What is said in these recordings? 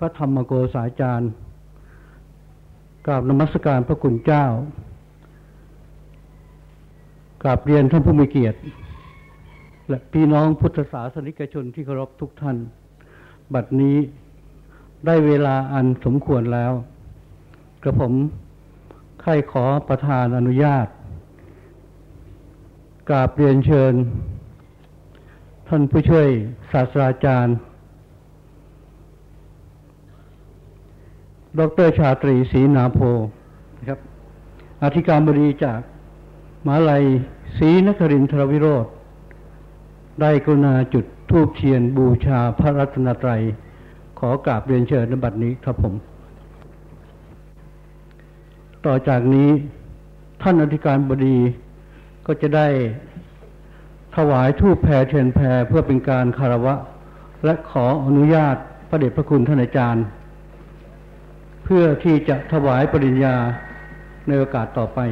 ระธรรมโกษาจารย์กราบนมัสการพระคุณเจ้ากราบเรียนท่านผู้มีเกียรติและพี่น้องพุทธศาสนิกชนที่เคารพทุกท่านบัดนี้ได้เวลาอันสมควรแล้วกระผมใคร่ขอประธานอนุญาตกราบเรียนเชิญท่านผู้ช่วยศาสตราจารย์ดร.ชาตรีศรีนาโพนะครับอธิการบดีจากมหาวิทยาลัยศรีนครินทรวิโรธได้กรุณาจุดธูปเทียนบูชาพระรัตนตรัยขอกราบเรียนเชิญณบัดนี้ครับผมต่อจากนี้ท่านอธิการบดีก็จะได้ถวายธูปแผ่เทียนแผ่เพื่อเป็นการคารวะและขออนุญาตพระเดชพระคุณท่านอาจารย์เพื่อที่จะถวายปริญญาในโอกาสต่อไป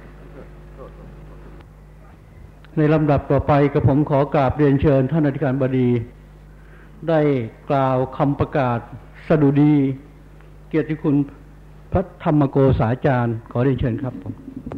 ในลำดับต่อไปกระผมขอกราบเรียนเชิญท่านอธิการบดีได้กล่าวคำประกาศสดุดีเกียรติคุณพระธรรมโกษาจารย์ขอเรียนเชิญครับผม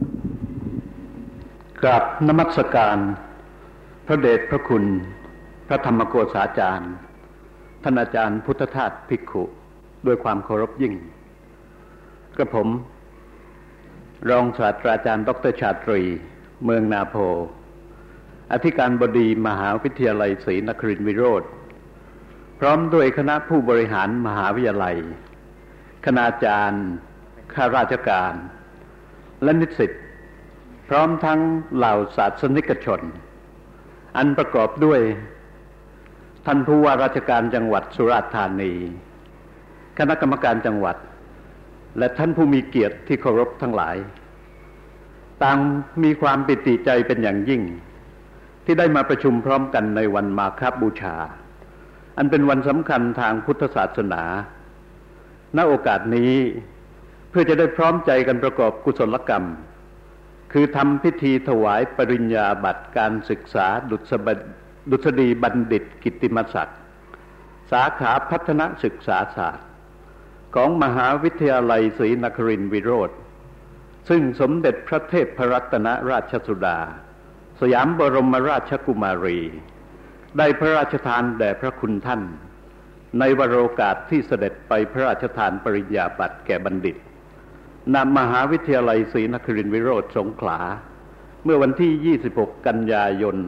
กราบนมัสการพระเดชพระคุณพระธรรมโกษาจารย์ท่านอาจารย์พุทธทาสภิกขุด้วยความเคารพยิ่งกระผมรองศาสตราจารย์ดร.ชาตรีเมืองนาโพอธิการบดีมหาวิทยาลัยศรีนครินทรวิโรธพร้อมด้วยคณะผู้บริหารมหาวิทยาลัยคณาจารย์ข้าราชการและนิสิตพร้อมทั้งเหล่าศาสนิกชนอันประกอบด้วยท่านผู้ว่าราชการจังหวัดสุราษฎร์ธานีคณะกรรมการจังหวัดและท่านผู้มีเกียรติที่เคารพทั้งหลายต่างมีความปิติใจเป็นอย่างยิ่งที่ได้มาประชุมพร้อมกันในวันมาฆบูชาอันเป็นวันสำคัญทางพุทธศาสนาณโอกาสนี้เพื่อจะได้พร้อมใจกันประกอบกุศลกรรมคือทำพิธีถวายปริญญาบัตรการศึกษาดุษฎีบัณฑิตกิตติมศักดิ์สาขาพัฒนศึกษาศาสตร์ของมหาวิทยาลัยศรีนครินทรวิโรธซึ่งสมเด็จพระเทพรัตนราชสุดาสยามบรมราชกุมารีได้พระราชทานแด่พระคุณท่านในวโรกาสที่เสด็จไปพระราชทานปริญญาบัตรแก่บัณฑิตณมหาวิทยาลัยศรีนครินทรวิโรธสงขลาเมื่อวันที่26กันยายน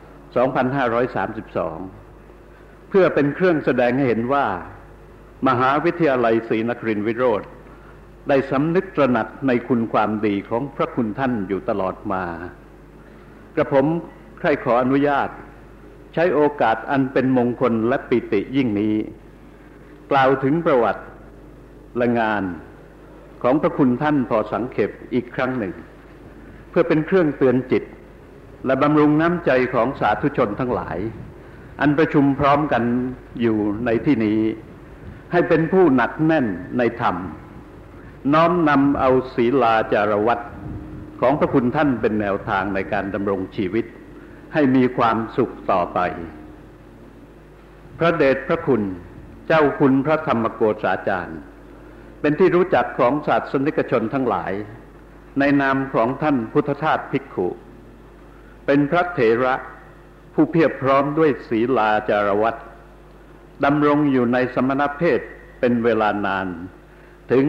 2532เพื่อเป็นเครื่องแสดงให้เห็นว่ามหาวิทยาลัยศรีนครินทรวิโรธได้สำนึกตระหนักในคุณความดีของพระคุณท่านอยู่ตลอดมากระผมใคร่ขออนุญาตใช้โอกาสอันเป็นมงคลและปิติยิ่งนี้กล่าวถึงประวัติและงานของพระคุณท่านพอสังเขปอีกครั้งหนึ่งเพื่อเป็นเครื่องเตือนจิตและบำรุงน้ำใจของสาธุชนทั้งหลายอันประชุมพร้อมกันอยู่ในที่นี้ให้เป็นผู้หนักแน่นในธรรมน้อมนำเอาศีลาจารวัตรของพระคุณท่านเป็นแนวทางในการดำรงชีวิตให้มีความสุขต่อไปพระเดชพระคุณเจ้าคุณพระธรรมโกษาจารย์เป็นที่รู้จักของศาสนิกชนทั้งหลายในนามของท่านพุทธทาสภิกขุเป็นพระเถระผู้เพียบพร้อมด้วยศีลาจารวัตรดำรงอยู่ในสมณเพศเป็นเวลานานถึง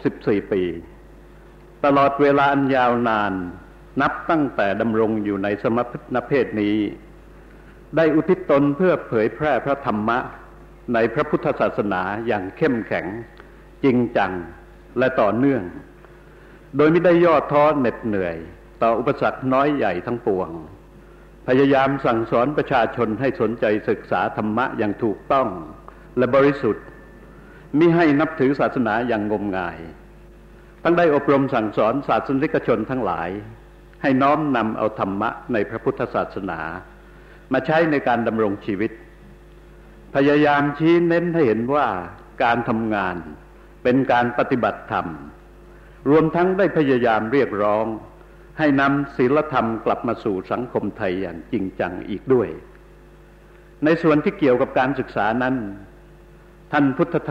64ปีตลอดเวลาอันยาวนานนับตั้งแต่ดำรงอยู่ในสมณเพศนี้ได้อุทิศตนเพื่อเผยแพร่พระธรรมะในพระพุทธศาสนาอย่างเข้มแข็งจริงจังและต่อเนื่องโดยไม่ได้ย่อท้อเหน็ดเหนื่อยต่ออุปสรรคน้อยใหญ่ทั้งปวงพยายามสั่งสอนประชาชนให้สนใจศึกษาธรรมะอย่างถูกต้องและบริสุทธิ์มิให้นับถือศาสนาอย่างงมงายทั้งได้อบรมสั่งสอนศาสนิกชนทั้งหลายให้น้อมนำเอาธรรมะในพระพุทธศาสนามาใช้ในการดำรงชีวิตพยายามชี้เน้นให้เห็นว่าการทำงานเป็นการปฏิบัติธรรมรวมทั้งได้พยายามเรียกร้องให้นำศีลธรรมกลับมาสู่สังคมไทยอย่างจริงจังอีกด้วยในส่วนที่เกี่ยวกับการศึกษานั้นท่านพุทธทาส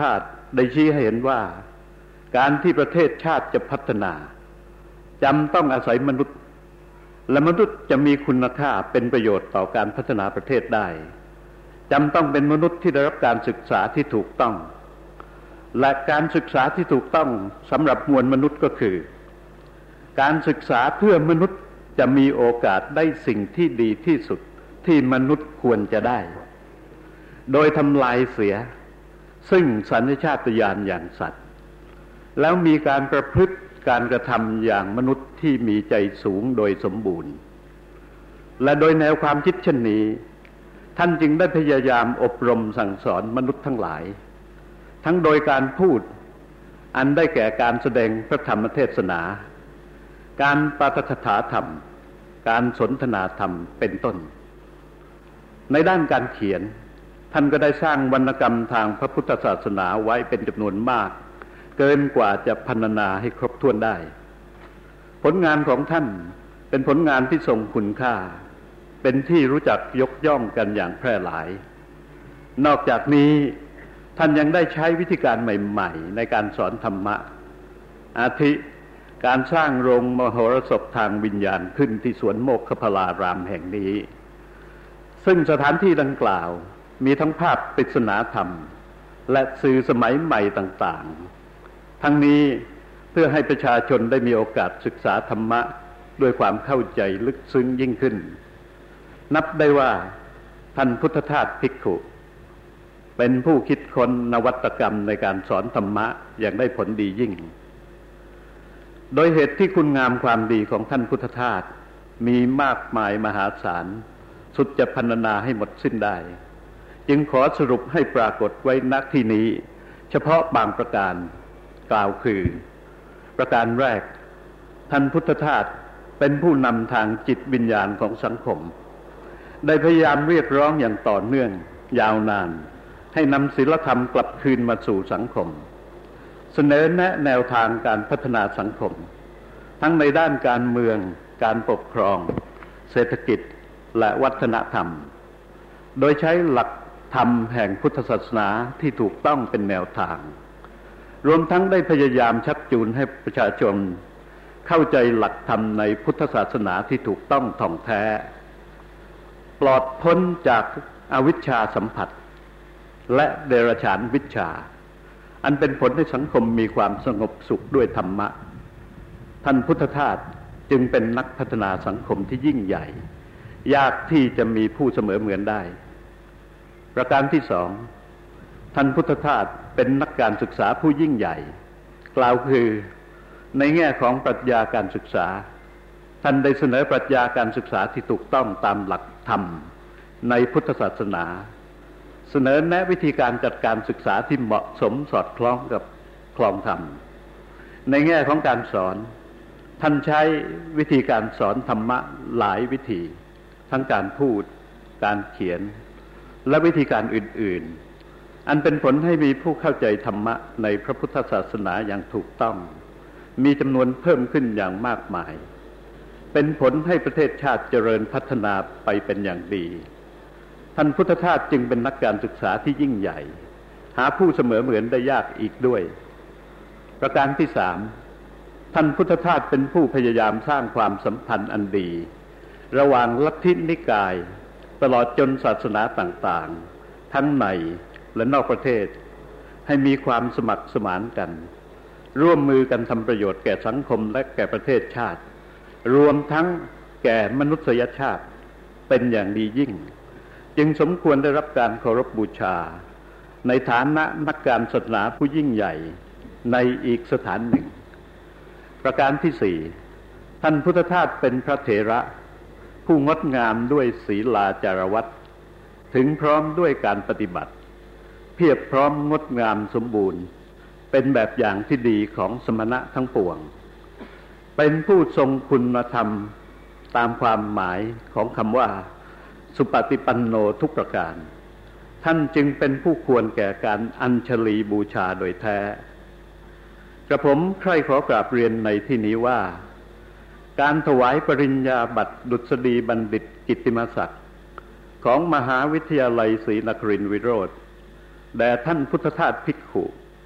ได้ชี้ให้เห็นว่าการที่ประเทศชาติจะพัฒนาจำต้องอาศัยมนุษย์และมนุษย์จะมีคุณค่าเป็นประโยชน์ต่อการพัฒนาประเทศได้จำต้องเป็นมนุษย์ที่ได้รับการศึกษาที่ถูกต้องและการศึกษาที่ถูกต้องสำหรับมวลมนุษย์ก็คือการศึกษาเพื่อมนุษย์จะมีโอกาสได้สิ่งที่ดีที่สุดที่มนุษย์ควรจะได้โดยทำลายเสียซึ่งสัญชาตญาณอย่างสัตว์แล้วมีการประพฤติการกระทำอย่างมนุษย์ที่มีใจสูงโดยสมบูรณ์และโดยแนวความคิดเช่นนี้ท่านจึงได้พยายามอบรมสั่งสอนมนุษย์ทั้งหลายทั้งโดยการพูดอันได้แก่การแสดงพระธรรมเทศนาการปาฐกถาธรรมการสนทนาธรรมเป็นต้นในด้านการเขียนท่านก็ได้สร้างวรรณกรรมทางพระพุทธศาสนาไว้เป็นจำนวนมากเกินกว่าจะพรรณนาให้ครบถ้วนได้ผลงานของท่านเป็นผลงานที่ทรงคุณค่าเป็นที่รู้จักยกย่องกันอย่างแพร่หลายนอกจากนี้ท่านยังได้ใช้วิธีการใหม่ๆในการสอนธรรมะอาทิการสร้างโรงมโหรสพทางวิญญาณขึ้นที่สวนโมกขพลารามแห่งนี้ซึ่งสถานที่ดังกล่าวมีทั้งภาพปริศนาธรรมและสื่อสมัยใหม่ต่างๆทั้งนี้เพื่อให้ประชาชนได้มีโอกาสศึกษาธรรมะด้วยความเข้าใจลึกซึ้งยิ่งขึ้นนับได้ว่าท่านพุทธทาสภิกขุเป็นผู้คิดค้นนวัตกรรมในการสอนธรรมะอย่างได้ผลดียิ่งโดยเหตุที่คุณงามความดีของท่านพุทธทาสมีมากมายมหาศาลสุดจะพรรณนาให้หมดสิ้นได้จึงขอสรุปให้ปรากฏไว้ณที่นี้เฉพาะบางประการกล่าวคือประการแรกท่านพุทธทาสเป็นผู้นำทางจิตวิญญาณของสังคมได้พยายามเรียกร้องอย่างต่อเนื่องยาวนานให้นำศีลธรรมกลับคืนมาสู่สังคมเสนอแนะแนวทางการพัฒนาสังคมทั้งในด้านการเมืองการปกครองเศรษฐกิจและวัฒนธรรมโดยใช้หลักธรรมแห่งพุทธศาสนาที่ถูกต้องเป็นแนวทางรวมทั้งได้พยายามชักจูงให้ประชาชนเข้าใจหลักธรรมในพุทธศาสนาที่ถูกต้องท่องแท้ปลอดพ้นจากอวิชชาสัมผัสและเดรัจฉานวิชชาอันเป็นผลให้สังคมมีความสงบสุขด้วยธรรมะท่านพุทธทาสจึงเป็นนักพัฒนาสังคมที่ยิ่งใหญ่ยากที่จะมีผู้เสมอเหมือนได้ประการที่สองท่านพุทธทาสเป็นนักการศึกษาผู้ยิ่งใหญ่กล่าวคือในแง่ของปรัชญาการศึกษาท่านได้เสนอปรัชญาการศึกษาที่ถูกต้องตามหลักธรรมในพุทธศาสนาเสนอแนะวิธีการจัดการศึกษาที่เหมาะสมสอดคล้องกับคลองธรรมในแง่ของการสอนท่านใช้วิธีการสอนธรรมะหลายวิธีทั้งการพูดการเขียนและวิธีการอื่นๆอันเป็นผลให้มีผู้เข้าใจธรรมะในพระพุทธศาสนาอย่างถูกต้องมีจำนวนเพิ่มขึ้นอย่างมากมายเป็นผลให้ประเทศชาติเจริญพัฒนาไปเป็นอย่างดีท่านพุทธทาสจึงเป็นนักการศึกษาที่ยิ่งใหญ่หาผู้เสมอเหมือนได้ยากอีกด้วยประการที่สามท่านพุทธทาสเป็นผู้พยายามสร้างความสัมพันธ์อันดีระหว่างลัทธินิกายตลอดจนศาสนาต่างๆทั้งในและนอกประเทศให้มีความสมัครสมานกันร่วมมือกันทำประโยชน์แก่สังคมและแก่ประเทศชาติรวมทั้งแก่มนุษยชาติเป็นอย่างดียิ่งจึงสมควรได้รับการเคารพบูชาในฐานะนักการศาสนาผู้ยิ่งใหญ่ในอีกสถานหนึ่งประการที่สี่ท่านพุทธทาสเป็นพระเถระผู้งดงามด้วยศีลาจารวัตรถึงพร้อมด้วยการปฏิบัติเพียบพร้อมงดงามสมบูรณ์เป็นแบบอย่างที่ดีของสมณะทั้งปวงเป็นผู้ทรงคุณธรรมตามความหมายของคำว่าสุปฏิปันโนทุกประการท่านจึงเป็นผู้ควรแก่การอัญชลีบูชาโดยแท้กระผมใคร่ขอกราบเรียนในที่นี้ว่าการถวายปริญญาบัตรดุษฎีบัณฑิตกิตติมศักดิ์ของมหาวิทยาลัยศรีนครินทรวิโรธแด่ท่านพุทธทาสภิกขุ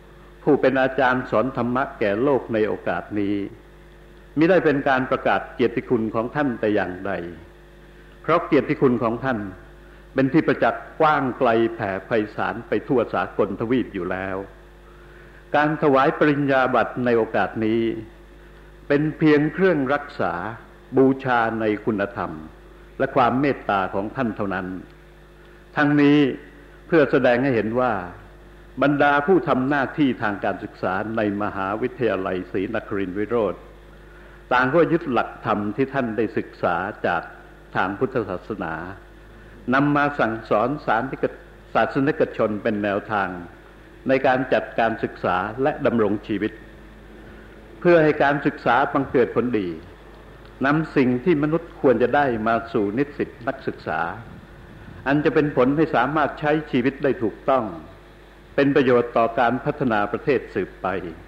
ผู้เป็นอาจารย์สอนธรรมะแก่โลกในโอกาสนี้มิได้เป็นการประกาศเกียรติคุณของท่านแต่อย่างใดเพราะเกียรติคุณของท่านเป็นที่ประจักษ์กว้างไกลแผ่ไพศาลไปทั่วสากลทวีปอยู่แล้วการถวายปริญญาบัตรในโอกาสนี้เป็นเพียงเครื่องรักษาบูชาในคุณธรรมและความเมตตาของท่านเท่านั้นทั้งนี้เพื่อแสดงให้เห็นว่าบรรดาผู้ทำหน้าที่ทางการศึกษาในมหาวิทยาลัยศรีนครินทรวิโรธต่างก็ยึดหลักธรรมที่ท่านได้ศึกษาจากทางพุทธศาสนานำมาสั่งสอนศาสนิกชนเป็นแนวทางในการจัดการศึกษาและดำรงชีวิตเพื่อให้การศึกษาบังเกิดผลดีนำสิ่งที่มนุษย์ควรจะได้มาสู่นิสิตนักศึกษาอันจะเป็นผลให้สามารถใช้ชีวิตได้ถูกต้องเป็นประโยชน์ต่อการพัฒนาประเทศสืบไป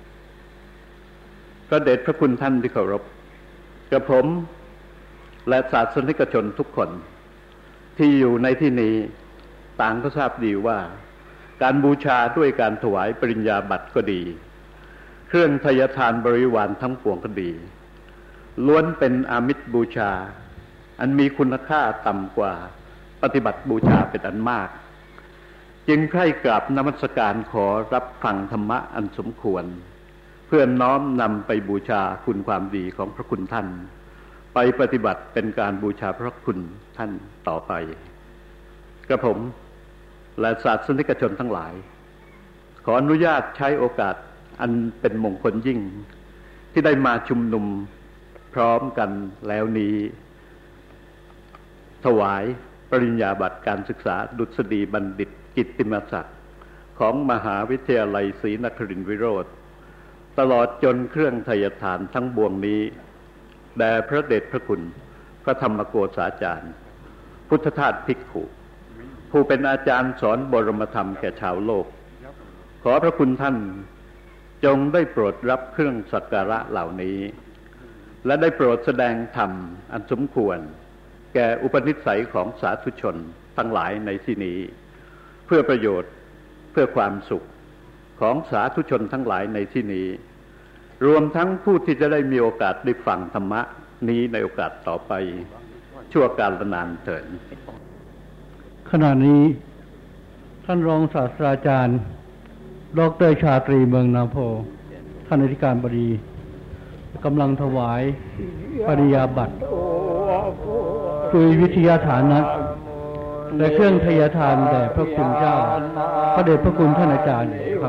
พระเดชพระคุณท่านที่เคารพกระผมและศาสนิกชนทุกคนที่อยู่ในที่นี้ต่างก็ทราบดีว่าการบูชาด้วยการถวายปริญญาบัตรก็ดีเครื่องทายทานบริวารทั้งปวงก็ดีล้วนเป็นอามิสบูชาอันมีคุณค่าต่ำกว่าปฏิบัติบูชาเป็นอันมากจึงใคร่กราบนมัสการขอรับฟังธรรมะอันสมควรเพื่อน้อมนำไปบูชาคุณความดีของพระคุณท่านไปปฏิบัติเป็นการบูชาพระคุณท่านต่อไปกระผมและศาสนิกชนทั้งหลายขออนุญาตใช้โอกาสอันเป็นมงคลยิ่งที่ได้มาชุมนุมพร้อมกันแล้วนี้ถวายปริญญาบัตรการศึกษาดุษฎีบัณฑิตกิตติมศักดิ์ของมหาวิทยาลัยศรีนครินทรวิโรธตลอดจนเครื่องไทยทานทั้งบวงนี้แด่พระเดชพระคุณพระธรรมโกษาจารย์พุทธทาสภิกขุผู้เป็นอาจารย์สอนบรมธรรมแก่ชาวโลกขอพระคุณท่านจงได้โปรดรับเครื่องสักการะเหล่านี้และได้โปรดแสดงธรรมอันสมควรแก่อุปนิสัยของสาธุชนทั้งหลายในที่นี้เพื่อประโยชน์เพื่อความสุขของสาธุชนทั้งหลายในที่นี้รวมทั้งผู้ที่จะได้มีโอกาสได้ฟังธรรมะนี้ในโอกาสต่อไปชั่วกาลนานเถิดขณะนี้ท่านรองศาสตราจารย์ดร.ชาตรีเมืองนาโพท่านอธิการบดีกำลังถวายปริญญาบัตรด้วยวิทยาฐานะและเครื่องทายทานแด่พระคุณเจ้าพระเดชพระคุณท่านอาจารย์ครับ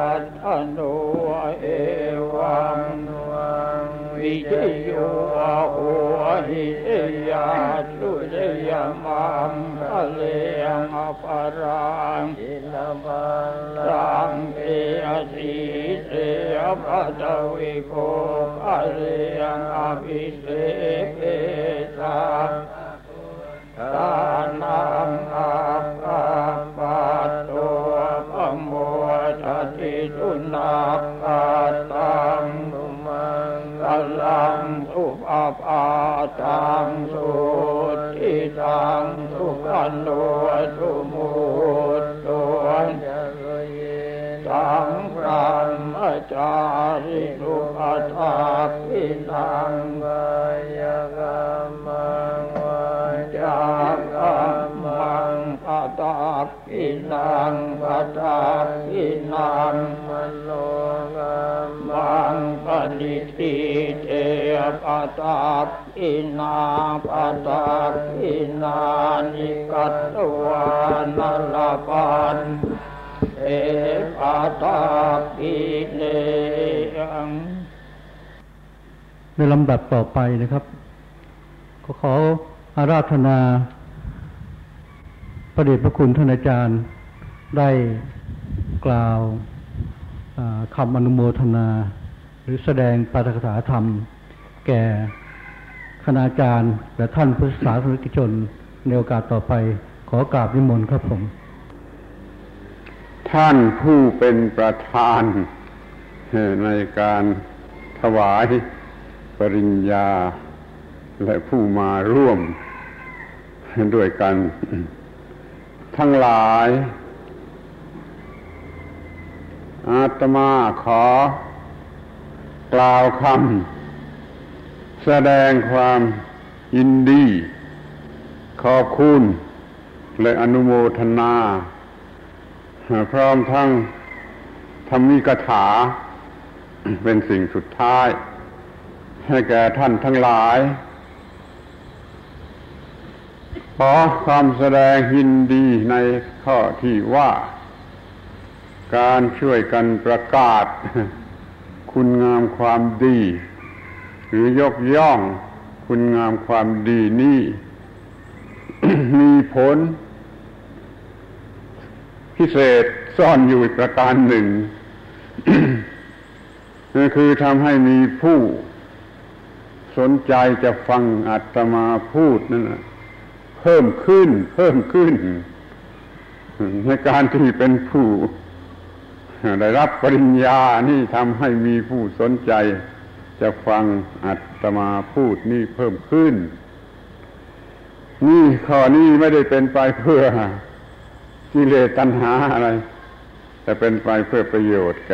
วิเจโยโหหิยาสุเจยมัมพะเลงอปารังอินาบัลลังเอสีเสยปัตวิโกภะเลงอภิเษกสาทานังอาภาปัตโตปโมทัตติสุนักขาตังตุมังกัลลังสุภาปาตังสุทิตังสุขันโตสุมุตโตสังพรามจาริสุปทัพพินังวายกรรมังวายากรรมังปทัพพินังปทัพพินังมโนกรรมังปณิทิเตปทัพพินาปทัพพินานิกัตตวานลปันเอปาตาปิเนงในลำดับต่อไปนะครับก็ขออาราธนาพระเดชพระคุณท่านอาจารย์ได้กล่าวคำอนุโมทนาหรือแสดงปาฐกถาธรรมแก่คณาจารย์และท่านพุทธศาสนิกชนในโอกาสต่อไปขอกราบนิมนต์ครับผมท่านผู้เป็นประธานในการถวายปริญญาและผู้มาร่วมด้วยกันทั้งหลายอาตมาขอกล่าวคำแสดงความยินดีขอบคุณและอนุโมทนาพร้อมทั้งธรรมิกถาเป็นสิ่งสุดท้ายให้แก่ท่านทั้งหลายขอความแสดงยินดีในข้อที่ว่าการช่วยกันประกาศคุณงามความดีหรือยกย่องคุณงามความดีนี้ มีผลพิเศษซ่อนอยู่ประการหนึ่ง คือทำให้มีผู้สนใจจะฟังอาตมาพูดนั่นเพิ่มขึ้นในการที่เป็นผู้ได้รับปริญญานี่ทำให้มีผู้สนใจจะฟังอาตมาพูดนี่เพิ่มขึ้นนี่ข้อนี้ไม่ได้เป็นไปเพื่อกิเลสตัณหาอะไรแต่เป็นไปเพื่อประโยชน์แก่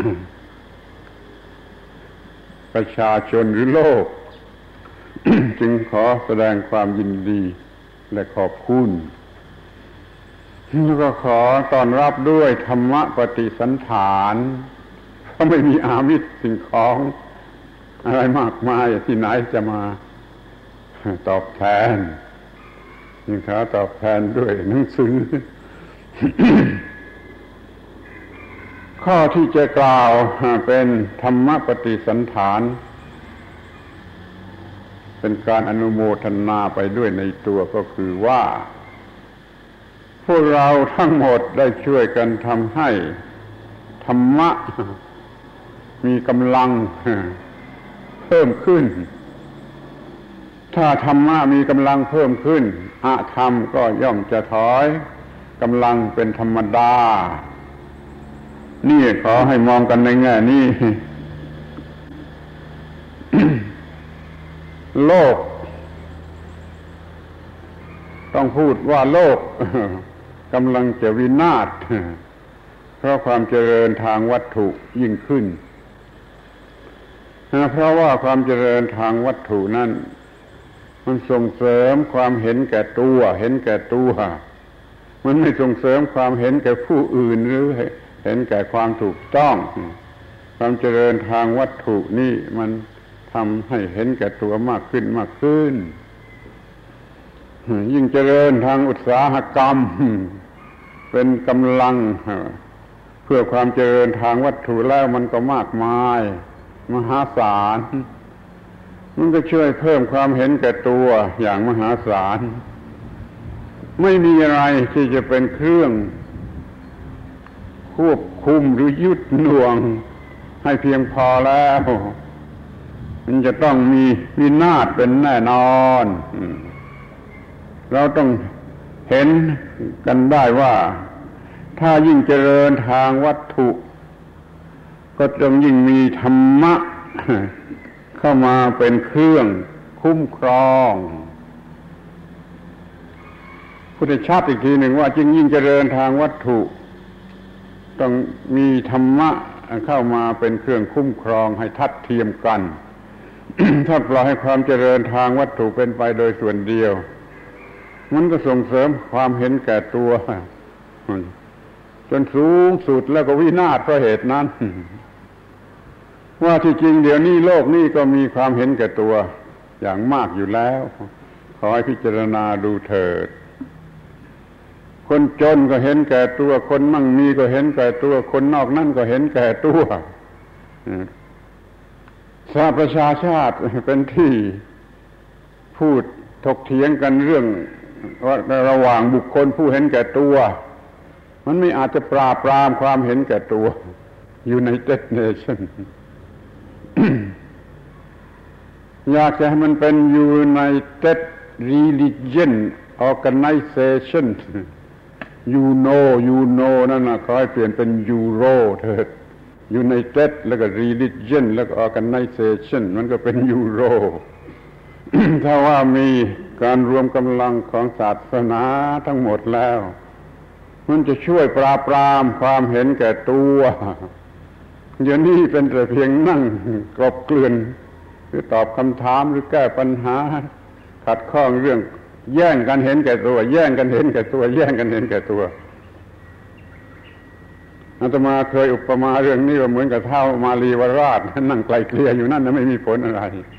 ประชาชนหรือโลก จึงขอแสดงความยินดีและขอบคุณแล้วก็ขอต้อนรับด้วยธรรมปฏิสันถานเพราะไม่มีอามิสสิ่งของอะไรมากมายที่ไหนจะมาตอบแทนยิ่งขอตอบแทนด้วยหนังสือ ข้อที่จะกล่าวเป็นธรรมปฏิสันถานเป็นการอนุโมทนาไปด้วยในตัวก็คือว่าพวกเราทั้งหมดได้ช่วยกันทำให้ธรรมะมีกำลังเพิ่มขึ้นถ้าธรรมะมีกำลังเพิ่มขึ้นอธรรมก็ย่อมจะถอยกำลังเป็นธรรมดานี่ขอให้มองกันในแง่นี้ โลกต้องพูดว่าโลกกำลังจะวินาศเพราะความเจริญทางวัตถุยิ่งขึ้นเพราะว่าความเจริญทางวัตถุนั้นมันส่งเสริมความเห็นแก่ตัวมันไม่ส่งเสริมความเห็นแก่ผู้อื่นหรือเห็นแก่ความถูกต้องความเจริญทางวัตถุนี่มันทำให้เห็นแก่ตัวมากขึ้นยิ่งเจริญทางอุตสาหกรรมเป็นกำลังเพื่อความเจริญทางวัตถุแล้วมันก็มากมายมหาศาลมันก็ช่วยเพิ่มความเห็นแก่ตัวอย่างมหาศาลไม่มีอะไรที่จะเป็นเครื่องควบคุมหรือยึดหน่วงให้เพียงพอแล้วมันจะต้องมีวินาศเป็นแน่นอนเราต้องเห็นกันได้ว่าถ้ายิ่งเจริญทางวัตถุก็ต้องยิ่งมีธรรมะเข้ามาเป็นเครื่องคุ้มครองพุทธชาติอีกทีหนึ่งว่ายิ่งเจริญทางวัตถุต้องมีธรรมะเข้ามาเป็นเครื่องคุ้มครองให้ทัดเทียมกัน ถ้าปล่อยให้ความเจริญทางวัตถุเป็นไปโดยส่วนเดียวมันก็ส่งเสริมความเห็นแก่ตัวจนสูงสุดแล้วก็วินาศเพราะเหตุนั้นว่าที่จริงเดี๋ยวนี้โลกนี้ก็มีความเห็นแก่ตัวอย่างมากอยู่แล้วขอให้พิจารณาดูเถิดคนจนก็เห็นแก่ตัวคนมั่งมีก็เห็นแก่ตัวคนนอกนั่นก็เห็นแก่ตัวสหประชาชาติเป็นที่พูดถกเถียงกันเรื่องว่าระหว่างบุคคลผู้เห็นแก่ตัวมันไม่อาจจะปราบปรามความเห็นแก่ตัว United Nations อยากจะให้มันเป็น United Religion Organization you know นั่นนะขอให้เปลี่ยนเป็น Euro เถิด United แล้วก็ Religion แล้วก็ Organization มันก็เป็น Euro ถ้าว่ามีการรวมกำลังของศาสนาทั้งหมดแล้วมันจะช่วยปราบปรามความเห็นแก่ตัวเดี๋ยวนี้เป็นแต่เพียงนั่งกลบเกลื่อนหรือตอบคำถามหรือแก้ปัญหาขัดข้องเรื่องแย่งกันเห็นแก่ตัวแย่งกันเห็นแก่ตัวแย่งกันเห็นแก่ตัวอาตมาเคยอุปมาเรื่องนี้ว่าเหมือนกับเท้ามาลีวราชนั่งไกลเกลี่ยอยู่นั่นนะไม่มีผลอะไร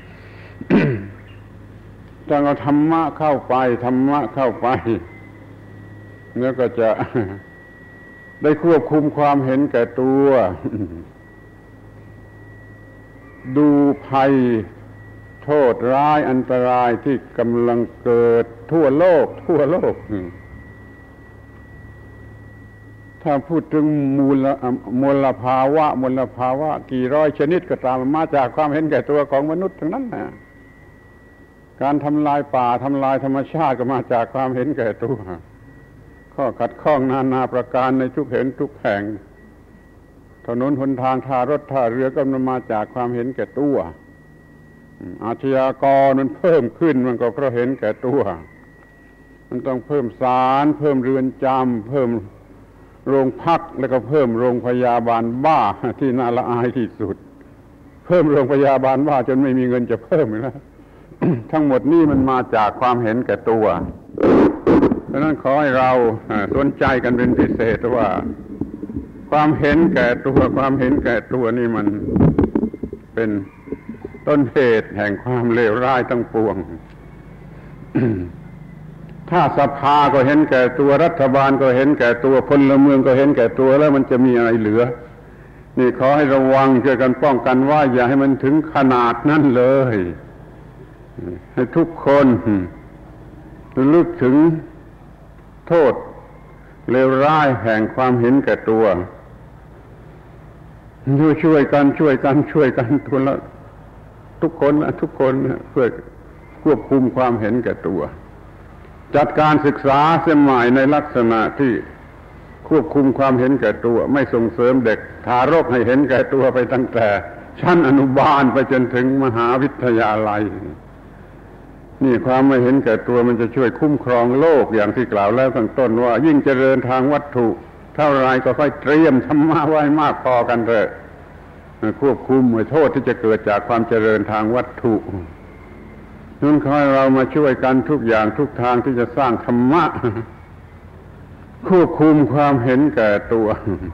ถ้าเอาธรรมะเข้าไปธรรมะเข้าไปแล้วก็จะได้ควบคุมความเห็นแก่ตัว ดูภัยโทษร้ายอันตรายที่กำลังเกิดทั่วโลกถ้าพูดถึงมลภาวะกี่ร้อยชนิดก็ตามมาจากความเห็นแก่ตัวของมนุษย์ทั้งนั้นนะการทำลายป่าทำลายธรรมชาติก็มาจากความเห็นแก่ตัวข้อขัดข้องนานาประการในทุกเห็นทุกแห่งถนนหนทางท่ารถท่าเรือก็มาจากความเห็นแก่ตัวอาชญากรมันเพิ่มขึ้นมันก็เพราะเห็นแก่ตัวมันต้องเพิ่มศาลเพิ่มเรือนจำเพิ่มโรงพักแล้วก็เพิ่มโรงพยาบาลบ้าที่น่าละอายที่สุดเพิ่มโรงพยาบาลบ้าจนไม่มีเงินจะเพิ่มแล้ว ทั้งหมดนี่มันมาจากความเห็นแก่ตัวเพราะนั้นขอให้เราสนใจกันเป็นพิเศษว่าความเห็นแก่ตัวนี่มันเป็นต้นเหตุแห่งความเลวร้ายทั้งปวง ถ้าสภาก็เห็นแก่ตัวรัฐบาลก็เห็นแก่ตัวพลเมืองก็เห็นแก่ตัวแล้วมันจะมีอะไรเหลือนี่ขอให้ระวังช่วยกันป้องกันว่าอย่าให้มันถึงขนาดนั้นเลยให้ทุกคนระลึกถึงโทษเลวร้ายแห่งความเห็นแก่ตัวช่วยกันทุกคนเพื่อควบคุมความเห็นแก่ตัวจัดการศึกษาเสียใหม่ในลักษณะที่ควบคุมความเห็นแก่ตัวไม่ส่งเสริมเด็กทารกให้เห็นแก่ตัวไปตั้งแต่ชั้นอนุบาลไปจนถึงมหาวิทยาลัยนี่ความไม่เห็นแก่ตัวมันจะช่วยคุ้มครองโลกอย่างที่กล่าวแล้วตั้งต้นว่ายิ่งเจริญทางวัตถุเท่าไรก็ค่อยเตรียมธรรมะไว้มากพอกันเถอะควบคุมโทษที่จะเกิดจากความเจริญทางวัตถุนั้นขอให้เรามาช่วยกันทุกอย่างทุกทางที่จะสร้างธรรมะควบคุมความเห็นแก่ตัว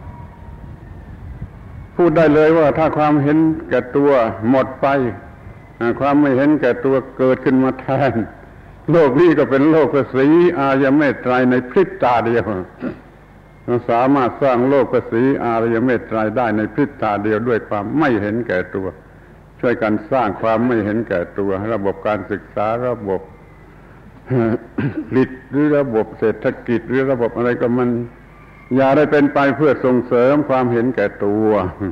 พูดได้เลยว่าถ้าความเห็นแก่ตัวหมดไปความไม่เห็นแก่ตัวเกิดขึ้นมาแทนโลกนี้ก็เป็นโลกภาษีอารยเมตไตรในพริบตาเดียวเราสามารถสร้างโลกภาษีอารยเมตไตรได้ในพริบตาเดียวด้วยความไม่เห็นแก่ตัวช่วยกันสร้างความไม่เห็นแก่ตัวระบบการศึกษาระบบผลิตหรือระบบเศรษฐกิจหรือระบบอะไรก็มันอย่าได้เป็นไปเพื่อส่งเสริมความเห็นแก่ตัว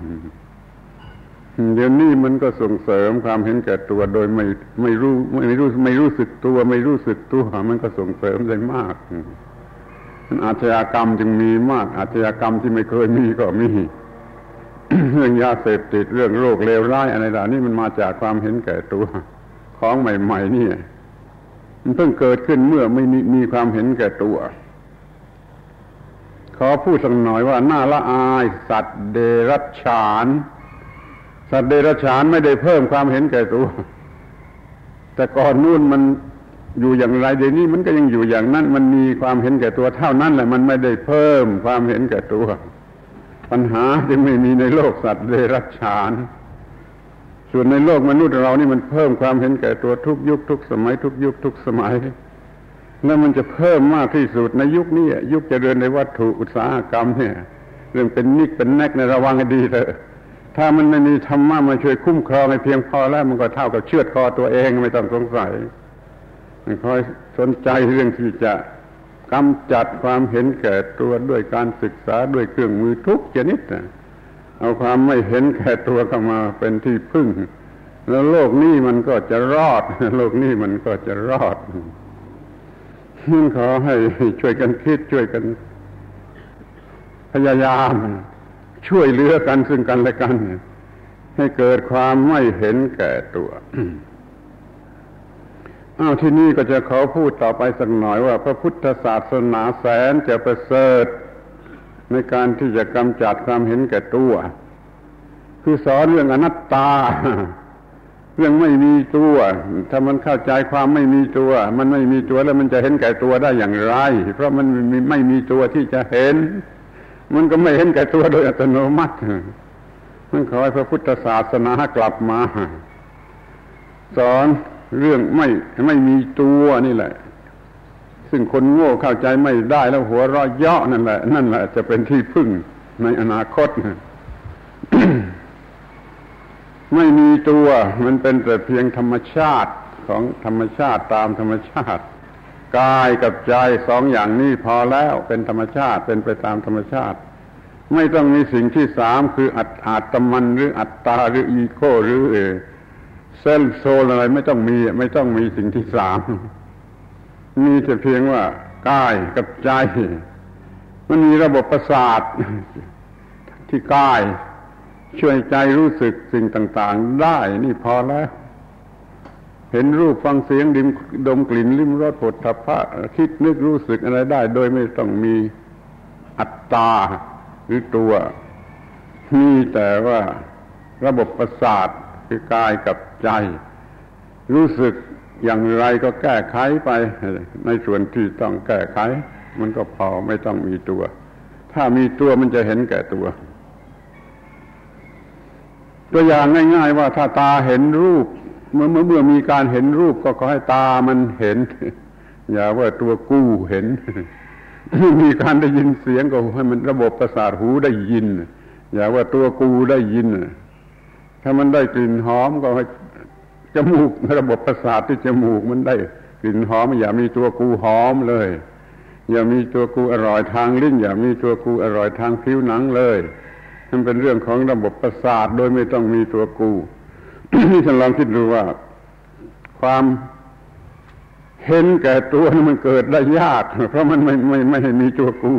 เดี๋ยวนี้มันก็ส่งเสริมความเห็นแก่ตัวโดยไม่รู้สึกตัวมันก็ส่งเสริมได้มากอาชญากรรมจึงมีมากอาชญากรรมที่ไม่เคยมีก็มี เรื่องยาเสพติดเรื่องโรคเลวร้ายอะไรเหล่านี้มันมาจากความเห็นแก่ตัวของใหม่ๆนี่มันเพิ่งเกิดขึ้นเมื่อไม่มีความเห็นแก่ตัวขอพูดสักหน่อยว่าน่าละอายสัตว์เดรัจฉานไม่ได้เพิ่มความเห็นแก่ตัวแต่ก่อนนู่นมันอยู่อย่างไรเดี๋ยวนี้มันก็ยังอยู่อย่างนั้นมันมีความเห็นแก่ตัวเท่านั้นแหละมันไม่ได้เพิ่มความเห็นแก่ตัวปัญหาจึงไม่มีในโลกสัตว์เดรัจฉานส่วนในโลกมนุษย์เรานี่มันเพิ่มความเห็นแก่ตัวทุกยุคทุกสมัยทุกยุคทุกสมัยแล้วมันจะเพิ่มมากที่สุดในยุคนี้ยุคเจริญในวัตถุอุตสาหกรรมเนี่ยเรื่องเป็นนิกเป็นแนกในระวังให้ดีเถอะถ้ามันไม่มีธรรมะมาช่วยคุ้มครองให้เพียงพอแล้วมันก็เท่ากับเชือดคอตัวเองไม่ต้องสงสัยคอยสนใจเรื่องที่จะกำจัดความเห็นแก่ตัวด้วยการศึกษาด้วยเครื่องมือทุกชนิดเอาความไม่เห็นแก่ตัวเข้ามาเป็นที่พึ่งแล้วโลกนี้มันก็จะรอดขอให้ช่วยกันคิดช่วยกันพยายามช่วยเหลือกันซึ่งกันและกันให้เกิดความไม่เห็นแก่ตัวที่นี่ก็จะขอพูดต่อไปสักหน่อยว่าพระพุทธศาสนาแสนจะประเสริฐในการที่จะกำจัดความเห็นแก่ตัวคือสอนเรื่องอนัตตาเรื่องไม่มีตัวถ้ามันเข้าใจความไม่มีตัวมันไม่มีตัวแล้วมันจะเห็นแก่ตัวได้อย่างไรเพราะมันไม่มีตัวที่จะเห็นมันก็ไม่เห็นแก่ตัวโดยอัตโนมัติมันขอให้พระพุทธศาสนากลับมาสอนเรื่องไม่มีตัวนี่แหละซึ่งคนโง่เข้าใจไม่ได้แล้วหัวเราะเยาะนั่นแหละจะเป็นที่พึ่งในอนาคต ไม่มีตัวมันเป็นแต่เพียงธรรมชาติของธรรมชาติตามธรรมชาติกายกับใจสองอย่างนี้พอแล้วเป็นธรรมชาติเป็นไปตามธรรมชาติไม่ต้องมีสิ่งที่สามคืออัตมันหรืออัตตาหรืออีโก้หรือเซลฟ์โซลอะไรไม่ต้องมีสิ่งที่สามมีแต่เพียงว่ากายกับใจมันมีระบบประสาทที่กายช่วยใจรู้สึกสิ่งต่างๆได้นี่พอแล้วเห็นรูปฟังเสียงดมกลิ่นลิ้มรสโผฏฐัพพะคิดนึกรู้สึกอะไรได้โดยไม่ต้องมีอัตตาหรือตัวมีแต่ว่าระบบประสาทคือกายกับใจรู้สึกอย่างไรก็แก้ไขไปในส่วนที่ต้องแก้ไขมันก็พอไม่ต้องมีตัวถ้ามีตัวมันจะเห็นแก่ตัวตัวอย่างง่ายๆว่าถ้าตาเห็นรูปเมื่อมีการเห็นรูปก็ขอให้ตามันเห็นอย่าว่าตัวกู้เห็น มีการได้ยินเสียงก็ให้มันระบบประสาทหูได้ยินอย่าว่าตัวกูได้ยินถ้ามันได้กลิ่นหอมก็ให้จมูกระบบประสาทที่จมูกมันได้กลิ่นหอมอย่ามีตัวกูหอมเลยอย่ามีตัวกูอร่อยทางลิ้นอย่ามีตัวกูอร่อยทางผิวหนังเลยมันเป็นเรื่องของระบบประสาทโดยไม่ต้องมีตัวกู นี่ท่านลองคิดดูว่าความเห็นแก่ตัวมันเกิดได้ยากเพราะมันไม่ให้มีตัวกู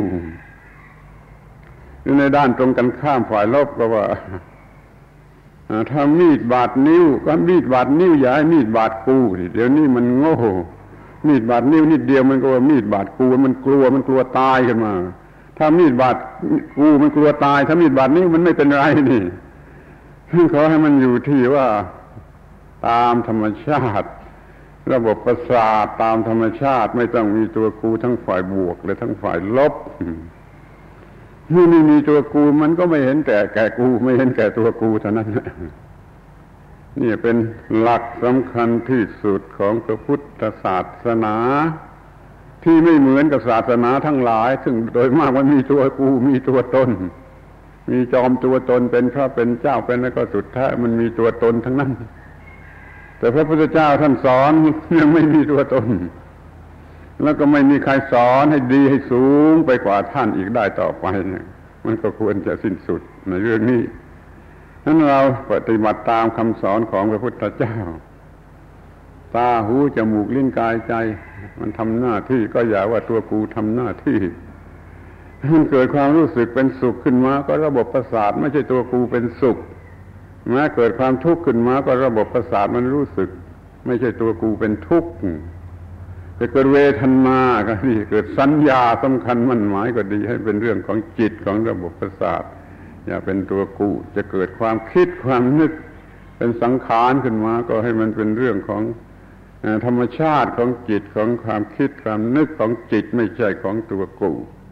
ในด้านตรงกันข้ามฝ่ายลบก็ว่าถ้ามีดบาดนิ้วก็มีดบาดนิ้วอย่าให้มีดบาดกูเดี๋ยวนี้มันโง่มีดบาดนิ้วนิดเดียวมันก็ว่ามีดบาดกูมันกลัวตายขึ้นมาถ้ามีดบาดกูมันกลัวตายถ้ามีดบาดนิ้วมันไม่เป็นไรนี่ขอให้มันอยู่ที่ว่าตามธรรมชาติระบบประสาทตามธรรมชาติไม่ต้องมีตัวกูทั้งฝ่ายบวกและทั้งฝ่ายลบนี่ไม่มีตัวกูมันก็ไม่เห็นแก่กูไม่เห็นแก่ตัวกูเท่านั้นนี่เป็นหลักสำคัญที่สุดของพระพุทธศาสนาที่ไม่เหมือนกับศาสนาทั้งหลายซึ่งโดยมากมันมีตัวกูมีตัวตนมีจอมตัวตนเป็นพระเป็นเจ้าเป็นแล้วก็สุดท้ายมันมีตัวตนทั้งนั้นแต่พระพุทธเจ้าท่านสอนยังไม่มีตัวตนแล้วก็ไม่มีใครสอนให้ดีให้สูงไปกว่าท่านอีกได้ต่อไปเนี่ยมันก็ควรจะสิ้นสุดในเรื่องนี้นั้นเราปฏิบัติตามคำสอนของพระพุทธเจ้าตาหูจมูกลิ้นกายใจมันทำหน้าที่ก็อย่าว่าตัวกูทำหน้าที่มันเกิดความรู้สึกเป็นสุขขึ้นมาก็ระบบประสาทไม่ใช่ตัวกูเป็นสุขแม้เกิดความทุกข์ขึ้นมาก็ระบบประสาทมันรู้สึกไม่ใช่ตัวกูเป็นทุกข์จะเกิดเวทนาก็ดีเกิดสัญญาสำคัญมั่นหมายก็ดีให้เป็นเรื่องของจิตของระบบประสาทอย่าเป็นตัวกูจะเกิดความคิดความนึกเป็นสังขารขึ้นมาก็ให้มันเป็นเรื่องของธรรมชาติของจิตของความคิดความนึกของจิตไม่ใช่ของตัวกู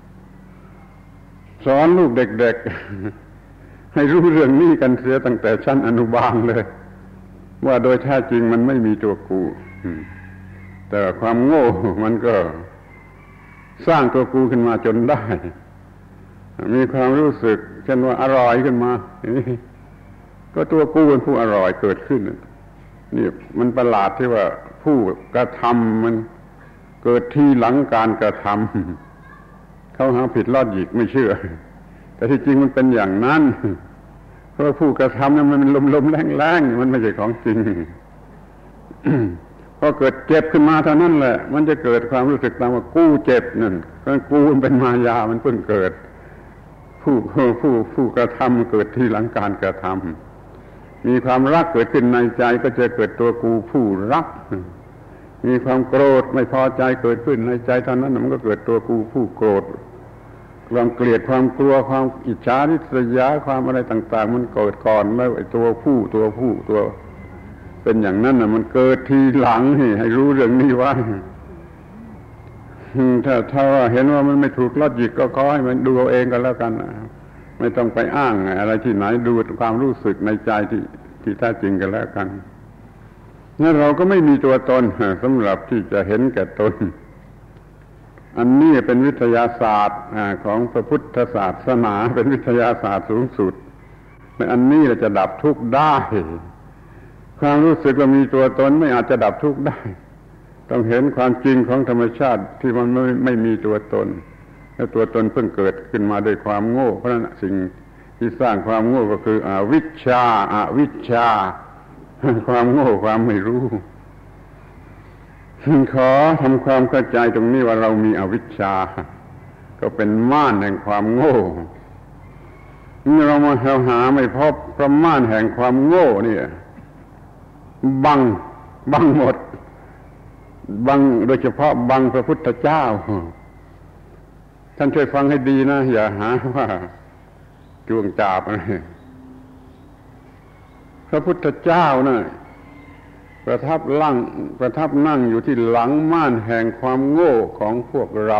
สอนลูกเด็กๆให้รู้เรื่องนี้กันเสียตั้งแต่ชั้นอนุบาลเลยว่าโดยแท้จริงมันไม่มีตัวกูแต่ความโง่มันก็สร้างตัวกูขึ้นมาจนได้มีความรู้สึกเช่นว่าอร่อยขึ้นมาก็ตัวกูเป็นผู้อร่อยเกิดขึ้นนี่มันประหลาดที่ว่าผู้กระทำมันเกิดที่หลังการกระทำเขาหาผิดลอดหยิกไม่เชื่อแต่ที่จริงมันเป็นอย่างนั้นเพราะผู้กระทำนั้นมันเป็นลมๆแรงๆมันไม่ใช่ของจริง พอเกิดเจ็บขึ้นมาเท่านั้นแหละมันจะเกิดความรู้สึกตามว่ากู้เจ็บนั่นเพราะกู้มันเป็นมายามันเพิ่งเกิดผู้กระทำเกิดที่หลังการกระทำมีความรักเกิดขึ้นในใจก็จะเกิดตัวกูผู้รักมีความโกรธไม่พอใจเกิดขึ้นในใจเท่านั้นมันก็เกิดตัวกูผู้โกรธความเกลียดความกลัวความอิจฉาริษยาความอะไรต่างๆมันเกิดก่อนแล้วไอ้ตัวเป็นอย่างนั้นน่ะมันเกิดทีหลังให้รู้เรื่องนี้ไว้ถ้าเห็นว่ามันไม่ถูกลอจิกก็ขอให้มันดูเอาเองก็แล้วกันไม่ต้องไปอ้างอะไรที่ไหนดูความรู้สึกในใจที่แท้จริงกันแล้วกันนั่นเราก็ไม่มีตัวตนสำหรับที่จะเห็นแก่ตนอันนี้เป็นวิทยาศาสตร์ของพระพุทธศาสนาเป็นวิทยาศาสตร์สูงสุดในอันนี้เราจะดับทุกข์ได้ความรู้สึกว่ามีตัวตนไม่อาจจะดับทุกข์ได้ต้องเห็นความจริงของธรรมชาติที่มันไม่มีตัวตนและตัวตนเพิ่งเกิดขึ้นมาด้วยความโง่เพราะฉะนั้นสิ่งที่สร้างความโง่ก็คืออวิชชาความโง่ความไม่รู้ขอทำความเข้าใจตรงนี้ว่าเรามีอวิชชาก็เป็นม่านแห่งความโง่นี่เรามาหาไม่พบพระม่านแห่งความโง่เนี่ยบังหมดบังโดยเฉพาะบังพระพุทธเจ้าท่านช่วยฟังให้ดีนะอย่าหาว่าจวงจาบอะไรพระพุทธเจ้าน่ะประทับนั่งอยู่ที่หลังม่านแห่งความโง่ของพวกเรา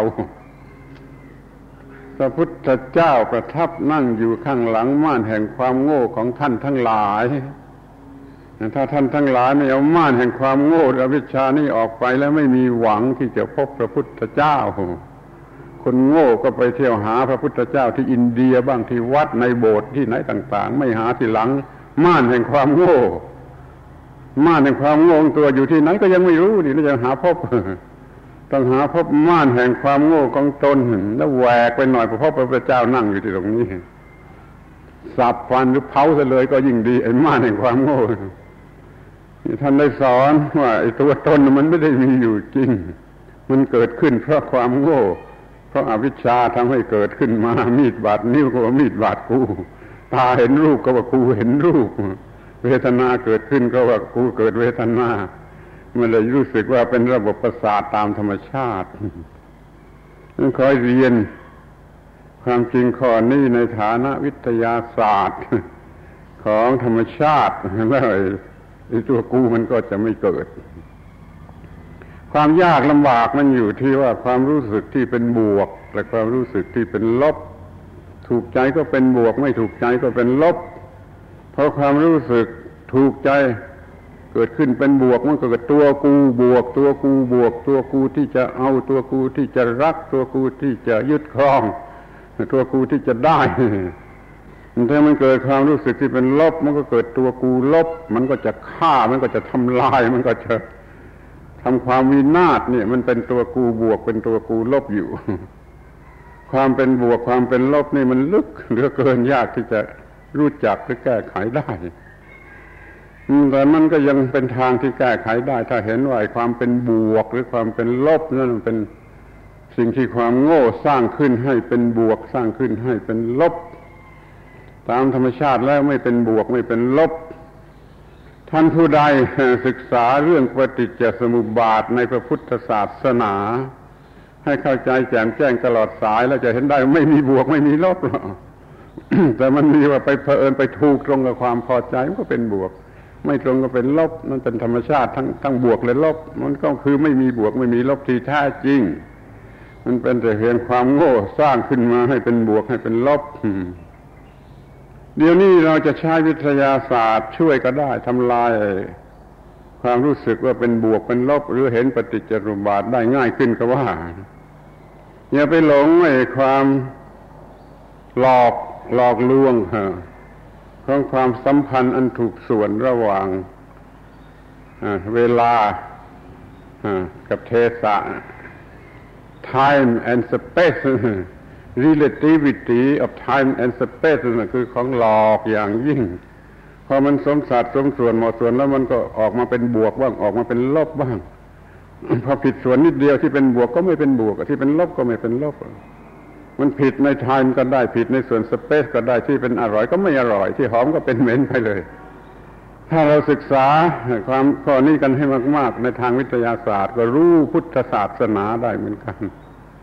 พระพุทธเจ้าประทับนั่งอยู่ข้างหลังม่านแห่งความโง่ของท่านทั้งหลายถ้าท่านทั้งหลายไม่เอาม่านแห่งความโง่อวิชชานี่ออกไปแล้วไม่มีหวังที่จะพบพระพุทธเจ้าคนโง่ก็ไปเที่ยวหาพระพุทธเจ้าที่อินเดียบ้างที่วัดในโบสถ์ที่ไหนต่างๆไม่หาที่หลังม่านแห่งความโง่ม่านแห่งความโง่ตัวอยู่ที่ไหนก็ยังไม่รู้นี่แล้วจะหาพบต้องหาพบม่านแห่งความโง่ของตนแล้วแหวกไปหน่อยพบพระพุทธเจ้านั่งอยู่ที่ตรงนี้สับฟันหรือเผาซะเลยก็ยิ่งดีไอ้ม่านแห่งความโง่ท่านได้สอนว่าไอ้ตัวตนมันไม่ได้มีอยู่จริงมันเกิดขึ้นเพราะความโง่เพราะอวิชชาทำให้เกิดขึ้นมามีดบาดนิ้วก็ว่ามีดบาดกูตาเห็นรูปก็ว่ากูเห็นรูปเวทนาเกิดขึ้นก็ว่ากูเกิดเวทนามันเลยรู้สึกว่าเป็นระบบประสาทตามธรรมชาติต้องคอยเรียนความจริงข้อนี้ในฐานะวิทยาศาสตร์ของธรรมชาติแล้วไอ้ตัวกูมันก็จะไม่เกิดความยากลำบากมันอยู่ที่ว่าความรู้สึกที่เป็นบวกและความรู้สึกที่เป็นลบถูกใจก็เป็นบวกไม่ถูกใจก็เป็นลบเพราะความรู้สึกถูกใจเกิดขึ้นเป็นบวกมันก็เกิดตัวกูบวกตัวกูบวกตัวกูที่จะเอาตัวกูที่จะรักตัวกูที่จะยึดครองตัวกูที่จะได้ถ้ามันเกิดความรู้สึกที่เป็นลบมันก็เกิดตัวกูลบมันก็จะฆ่ามันก็จะทำลายมันก็จะทำความวินาศเนี่ยมันเป็นตัวกูบวกเป็นตัวกูลบอยู่ความเป็นบวกความเป็นลบนี่มันลึกเหลือเกินยากที่จะรู้จักหรือแก้ไขได้แต่มันก็ยังเป็นทางที่แก้ไขได้ถ้าเห็นว่าความเป็นบวกหรือความเป็นลบนั่นมันเป็นสิ่งที่ความโง่สร้างขึ้นให้เป็นบวกสร้างขึ้นให้เป็นลบตามธรรมชาติแล้วไม่เป็นบวกไม่เป็นลบท่านผู้ใดศึกษาเรื่องปฏิจจสมุปบาทในพระพุทธศาสนาให้เข้าใจแจ่มแจ้งตลอดสายแล้วจะเห็นได้ไม่มีบวกไม่มีลบหรอก แต่มันมีว่าไปเผอิญไปถูกตรงกับความพอใจมันก็เป็นบวกไม่ตรงก็เป็นลบนั่นเป็นธรรมชาติทั้งบวกและลบมันก็คือไม่มีบวกไม่มีลบที่แท้จริงมันเป็นแต่เพียงความโง่สร้างขึ้นมาให้เป็นบวกให้เป็นลบเดี๋ยวนี้เราจะใช้วิทยาศาสตร์ช่วยก็ได้ทำลายความรู้สึกว่าเป็นบวกเป็นลบหรือเห็นปฏิจจสมุปบาทได้ง่ายขึ้นก็ว่าอย่าไปหลงไอ้ความหลอกลวงของความสัมพันธ์อันถูกส่วนระหว่างเวลากับเทศะ time and space relativity of time and space นั่นคือของหลอกอย่างยิ่งพอมันสมสัดสมส่วนเหมาะส่วนแล้วมันก็ออกมาเป็นบวกบ้างออกมาเป็นลบบ้างพอผิดส่วนนิดเดียวที่เป็นบวกก็ไม่เป็นบวกที่เป็นลบก็ไม่เป็นลบมันผิดใน time ก็ได้ผิดในส่วน space ก็ได้ที่เป็นอร่อยก็ไม่อร่อยที่หอมก็เป็นเหม็นไปเลยถ้าเราศึกษาความข้อนี้กันให้มากๆในทางวิทยาศาสตร์ก็รู้พุทธศาสนาได้เหมือนกัน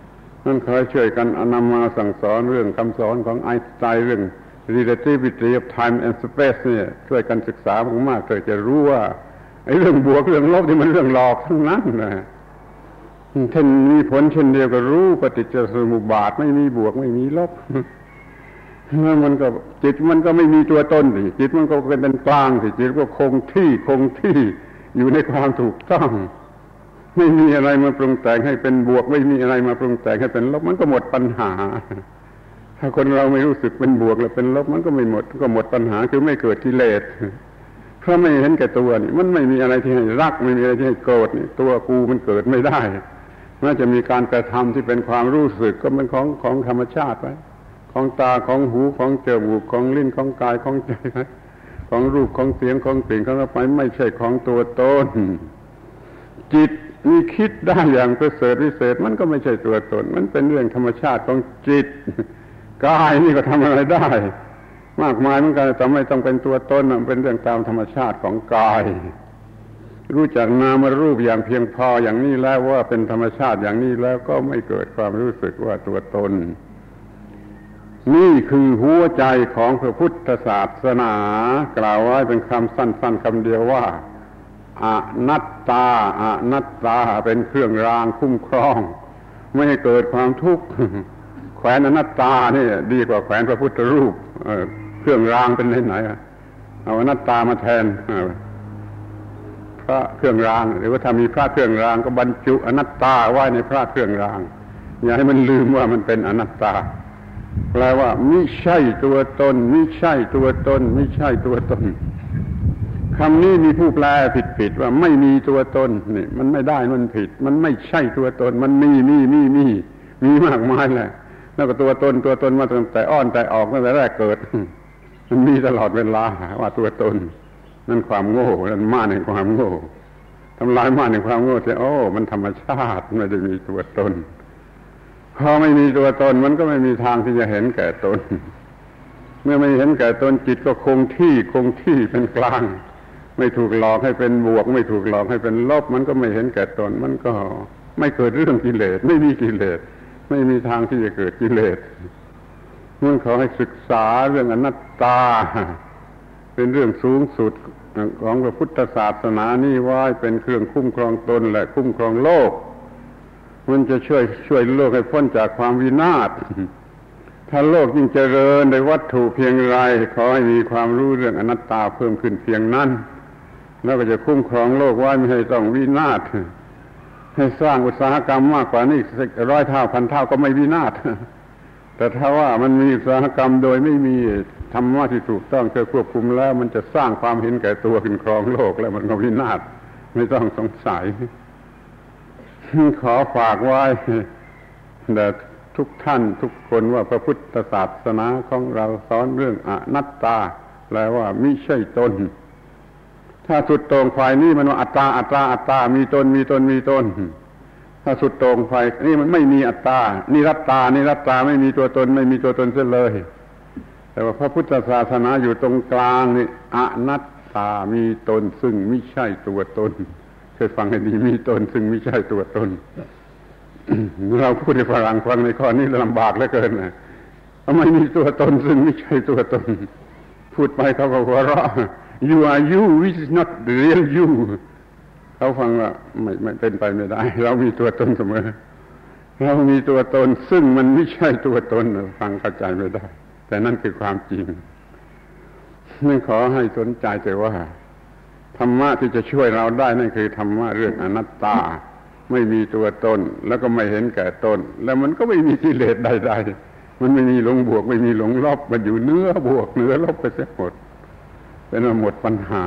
นั่นขอให้ช่วยกันนำมาสั่งสอนเรื่องคำสอนของไอน์สไตน์เรื่อง relativity of time and space เนี่ยช่วยกันศึกษามากๆเพื่อจะรู้ว่าไอ้เรื่องบวกเรื่องลบที่มันเรื่องหลอกทั้งนั้นนะท่านมีผลเช่นเดียวกับรู้ปฏิจจสมุปบาทไม่มีบวกไม่มีลบแล้วมันก็จิตมันก็ไม่มีตัวตนสิจิตมันก็เป็นกลางสิจิตก็คงที่อยู่ในความถูกต้องไม่มีอะไรมาปรุงแต่งให้เป็นบวกไม่มีอะไรมาปรุงแต่งให้เป็นลบมันก็หมดปัญหาถ้าคนเราไม่รู้สึกเป็นบวกแล้วเป็นลบมันก็ไม่หมดก็หมดปัญหาคือไม่เกิดกิเลสเพราะไม่เห็นแก่ตัวนี่มันไม่มีอะไรที่ให้รักไม่มีอะไรที่ให้โกรธนี่ตัวกูมันเกิดไม่ได้น่าจะมีการกระทำที่เป็นความรู้สึกก็เป็นของธรรมชาติไว้ของตาของหูของจมูกของลิ้นของกายของใจของรูปของเสียงของกลิ่นของรสไม่ใช่ของตัวตนจิตนี่คิดได้อย่างประเสริฐวิเศษมันก็ไม่ใช่ตัวตนมันเป็นเรื่องธรรมชาติของจิตกายนี่ก็ทำอะไรได้มากมายเหมือนกันแต่ไม่ต้องเป็นตัวตนมันเป็นเรื่องตามธรรมชาติของกายรู้จักนามรูปอย่างเพียงพออย่างนี้แล้วว่าเป็นธรรมชาติอย่างนี้แล้วก็ไม่เกิดความรู้สึกว่าตัวตนนี่คือหัวใจของพระพุทธศาสนากล่าวไว้เป็นคำสั้นๆคำเดียวว่าอนัตตาอนัตตาเป็นเครื่องรางคุ้มครองไม่ให้เกิดความทุกข์แขวนอนัตตานี่ดีกว่าแขวนพระพุทธรูปเครื่องรางเป็นไหนเอาอนัตตามาแทนพระเครื่องรางหรือว่าถ้ามีพระเครื่องรางก็บรรจุอนัตตาไว้ในพระเครื่องรางอย่าให้มันลืมว่ามันเป็นอนัตตาแปลว่าไม่ใช่ตัวตนไม่ใช่ตัวตนไม่ใช่ตัวตนคำนี้มีผู้แปลผิดว่าไม่มีตัวตนนี่มันไม่ได้มันผิดมันไม่ใช่ตัวตนมันมีมากมายแหละแล้วก็ตัวตนมาตั้งแต่อ้อนแต่ออกตั้งแต่แรกเกิดมันมีตลอดเวลาว่าตัวตนนั่นความโง่นั่นม่านแห่งความโง่ทำลายม่านแห่งความโง่แต่มันธรรมชาติไม่ได้มีตัวตนพอไม่มีตัวตนมันก็ไม่มีทางที่จะเห็นแก่ตนเมื่อไม่เห็นแก่ตนจิตก็คงที่เป็นกลางไม่ถูกหลอกให้เป็นบวกไม่ถูกหลอกให้เป็นลบมันก็ไม่เห็นแก่ตนมันก็ไม่เกิดเรื่องกิเลสไม่มีกิเลสไม่มีทางที่จะเกิดกิเลสมันขอให้ศึกษาเรื่องอนัตตาเป็นเรื่องสูงสุดของพระพุทธศาสนานี่ไว้เป็นเครื่องคุ้มครองตนและคุ้มครองโลกมันจะช่วยโลกให้พ้นจากความวินาศถ้าโลกยิ่งเจริญในวัตถุเพียงไรขอให้มีความรู้เรื่องอนัตตาเพิ่มขึ้นเพียงนั้นแล้วก็จะคุ้มครองโลกไว้ไม่ให้ต้องวินาศให้สร้างอุตสาหกรรมมากกว่านี้100 เท่า1,000 เท่าก็ไม่วินาศแต่ถ้าว่ามันมีอุตสาหกรรมโดยไม่มีธรรมะที่ถูกต้องช่วยควบคุมแล้วมันจะสร้างความเห็นแก่ตัวขึ้นครองโลกแล้วมันก็วินาศไม่ต้องสงสัยขอฝากไว้แต่ทุกท่านทุกคนว่าพระพุทธศาสนาของเราสอนเรื่องอนัตตาแปลว่ามิใช่ตนถ้าสุดโต่งฝ่ายนี้มันว่าอัตตามีตนถ้าสุดโต่งฝ่ายนี่มันไม่มีอัตตานิรัตตาไม่มีตัวตนไม่มีตัวตนเสียเลยแต่ว่าพระพุทธศาสนาอยู่ตรงกลางนี่อนัตตามีตนซึ่งไม่ใช่ตัวตนเคยฟังให้ดีมีตนซึ่งไม่ใช่ตัวตน เราพูดให้ฝรั่งฟังในข้อนี้ลำบากเหลือเกินนะทำไมมีตัวตนซึ่งไม่ใช่ตัวตนพูดไปเขาก็หัวเราะ you are you which is not the real you เขาฟังว่าไม่เป็นไปไม่ได้เรามีตัวตนเสมอเรามีตัวตนซึ่งมันไม่ใช่ตัวตนฟังเข้าใจไม่ได้แต่นั่นคือความจริงนั่นขอให้สนใจแต่ว่าธรรมะที่จะช่วยเราได้นั่นคือธรรมะเรื่องอนัตตาไม่มีตัวตนแล้วก็ไม่เห็นแก่ตนแล้วมันก็ไม่มีกิเลสใดๆมันไม่มีหลงบวกไม่มีหลงลบมันอยู่เนื้อบวกเนื้อลบไปเสียหมดเป็นหมดปัญหา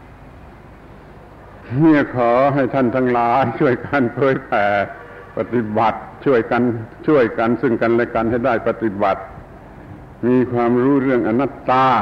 เนี่ยขอให้ท่านทั้งหลายช่วยกันเผยแผ่ปฏิบัติช่วยกันซึ่งกันและกันให้ได้ปฏิบัติมีความรู้เรื่องอนัตตา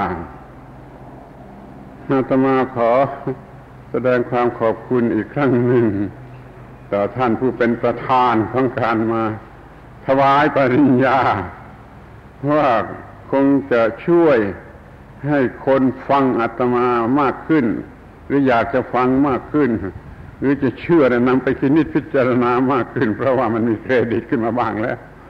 อาตมาขอแสดงความขอบคุณอีกครั้งหนึ่งต่อท่านผู้เป็นประธานของการมาถวายปริญญาว่าคงจะช่วยให้คนฟังอาตมามากขึ้นหรืออยากจะฟังมากขึ้นหรือจะเชื่อและนำไปคิดพิจารณามากขึ้นเพราะว่ามันมีเครดิตขึ้นมาบ้างแล้ว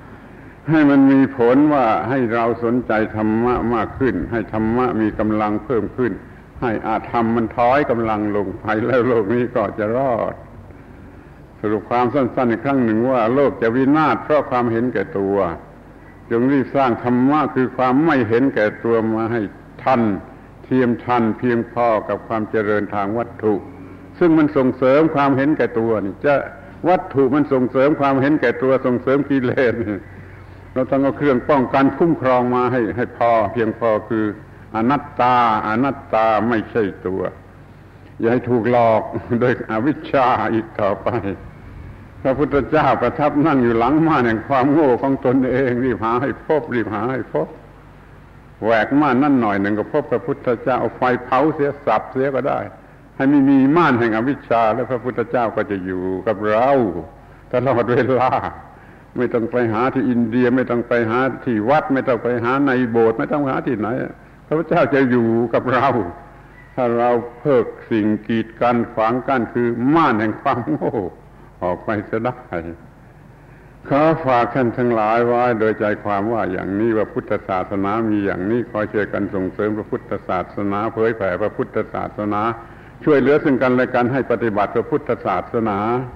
ให้มันมีผลว่าให้เราสนใจธรรมะมากขึ้นให้ธรรมะมีกำลังเพิ่มขึ้นให้อาธรรมมันถอยกำลังลงไปแล้วโลกนี้ก็จะรอดสรุปความสั้นๆอีกครั้งหนึ่งว่าโลกจะวินาศเพราะความเห็นแก่ตัวจงรีบสร้างธรรมะคือความไม่เห็นแก่ตัวมาให้ทันเทียมทันเพียงพอกับความเจริญทางวัตถุซึ่งมันส่งเสริมความเห็นแก่ตัวนี่จะวัตถุมันส่งเสริมความเห็นแก่ตัวส่งเสริมกิเลสเราต้องเอาเครื่องป้องกันคุ้มครองมาให้พอเพียงพอคืออนัตตาไม่ใช่ตัวอย่าให้ถูกหลอกโดยอวิชชาอีกต่อไปพระพุทธเจ้าประทับนั่งอยู่หลังม่านแห่งความโง่ของตนเองรีบหาให้พบแหวกม่านนั่นหน่อยหนึ่งก็พบพระพุทธเจ้าเอาไฟเผาเสียสับเสียก็ได้ให้ไม่มีม่านแห่งอวิชชาแล้วพระพุทธเจ้าก็จะอยู่กับเราตลอดเวลาไม่ต้องไปหาที่อินเดียไม่ต้องไปหาที่วัดไม่ต้องไปหาในโบสถ์ไม่ต้องหาที่ไหนพระพุทธเจ้าจะอยู่กับเราถ้าเราเพิกสิ่งกีดกันขวางกั้นคือม่านแห่งความโง่ออกไปจะได้ขอฝากท่านทั้งหลายไว้โดยใจความว่าอย่างนี้ว่าพุทธศาสนามีอย่างนี้ขอช่วยกันส่งเสริมพระพุทธศาสนาเผยแผ่พระพุทธศาสนาช่วยเหลือซึ่งกันและกันให้ปฏิบัติพระพุทธศาสนา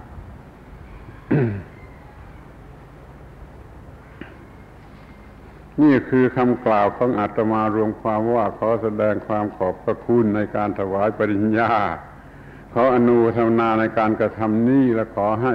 นี่คือคำกล่าวของอาตมารวมความว่าขอแสดงความขอบพระคุณในการถวายปริญญาขออนุโมทนาในการกระทำนี้และขอให้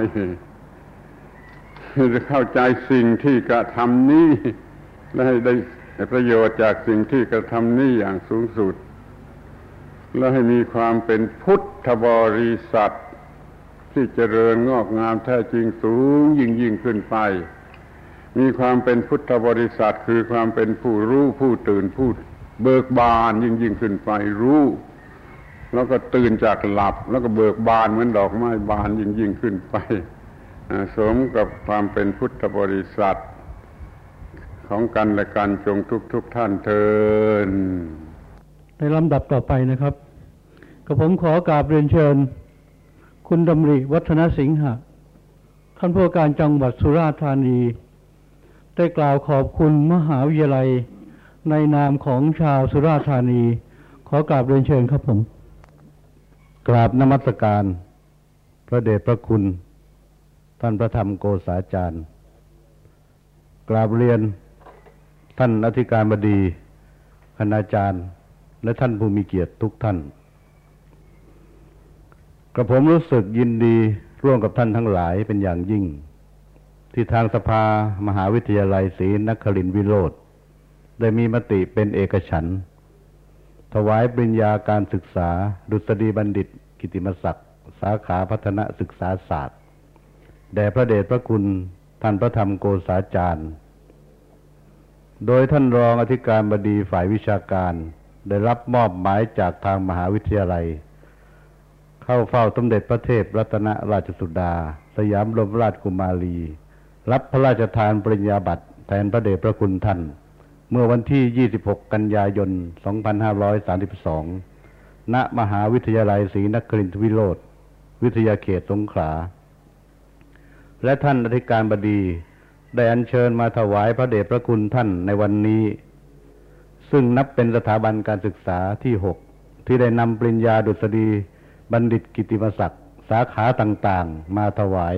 เข้าใจสิ่งที่กระทำนี้และให้ได้ประโยชน์จากสิ่งที่กระทำนี้อย่างสูงสุดและให้มีความเป็นพุทธบริษัทที่เจริญงอกงามแท้จริงสูงยิ่งขึ้นไปมีความเป็นพุทธบริษัทคือความเป็นผู้รู้ผู้ตื่นผู้เบิกบานยิ่งขึ้นไปรู้แล้วก็ตื่นจากหลับแล้วก็เบิกบานเหมือนดอกไม้บานยิ่งขึ้นไปสมกับความเป็นพุทธบริษัทของกันและกันจงทุกท่านเทินในลำดับต่อไปนะครับกระผมขอกราบเรียนเชิญคุณดำริวัฒนสิงหะท่านผู้ว่าการจังหวัดสุราษฎร์ธานีได้กล่าวขอบคุณมหาวิทยาลัยในนามของชาวสุราษฎร์ธานีขอกราบเรียนเชิญครับผมกราบนมัสการพระเดชพระคุณท่านพระธรรมโกษาจารย์กราบเรียนท่านอธิการบดีคณาจารย์และท่านผู้มีเกียรติทุกท่านกระผมรู้สึกยินดีร่วมกับท่านทั้งหลายเป็นอย่างยิ่งที่ทางสภามหาวิทยาลัยศรีนครินทรวิโรธได้มีมติเป็นเอกฉันท์ถวายปริญญาการศึกษาดุษฎีบัณฑิตกิตติมศักดิ์สาขาพัฒนศึกษาศาสตร์แด่พระเดชพระคุณท่านพระธรรมโกษาจารย์โดยท่านรองอธิการบดีฝ่ายวิชาการได้รับมอบหมายจากทางมหาวิทยาลัยเข้าเฝ้าสมเด็จพระเทพรัตนราชสุดาสยามบรมราชกุมารีรับพระราชทานปริญญาบัตรแทนพระเดชพระคุณท่านเมื่อวันที่26กันยายน2532ณมหาวิทยาลัยศรีนครินทรวิโรธวิทยาเขตสงขลาและท่านอธิการบดีได้อัญเชิญมาถวายพระเดชพระคุณท่านในวันนี้ซึ่งนับเป็นสถาบันการศึกษาที่6ที่ได้นำปริญญาดุษฎีบัณฑิตกิตติมศักดิ์สาขาต่างๆมาถวาย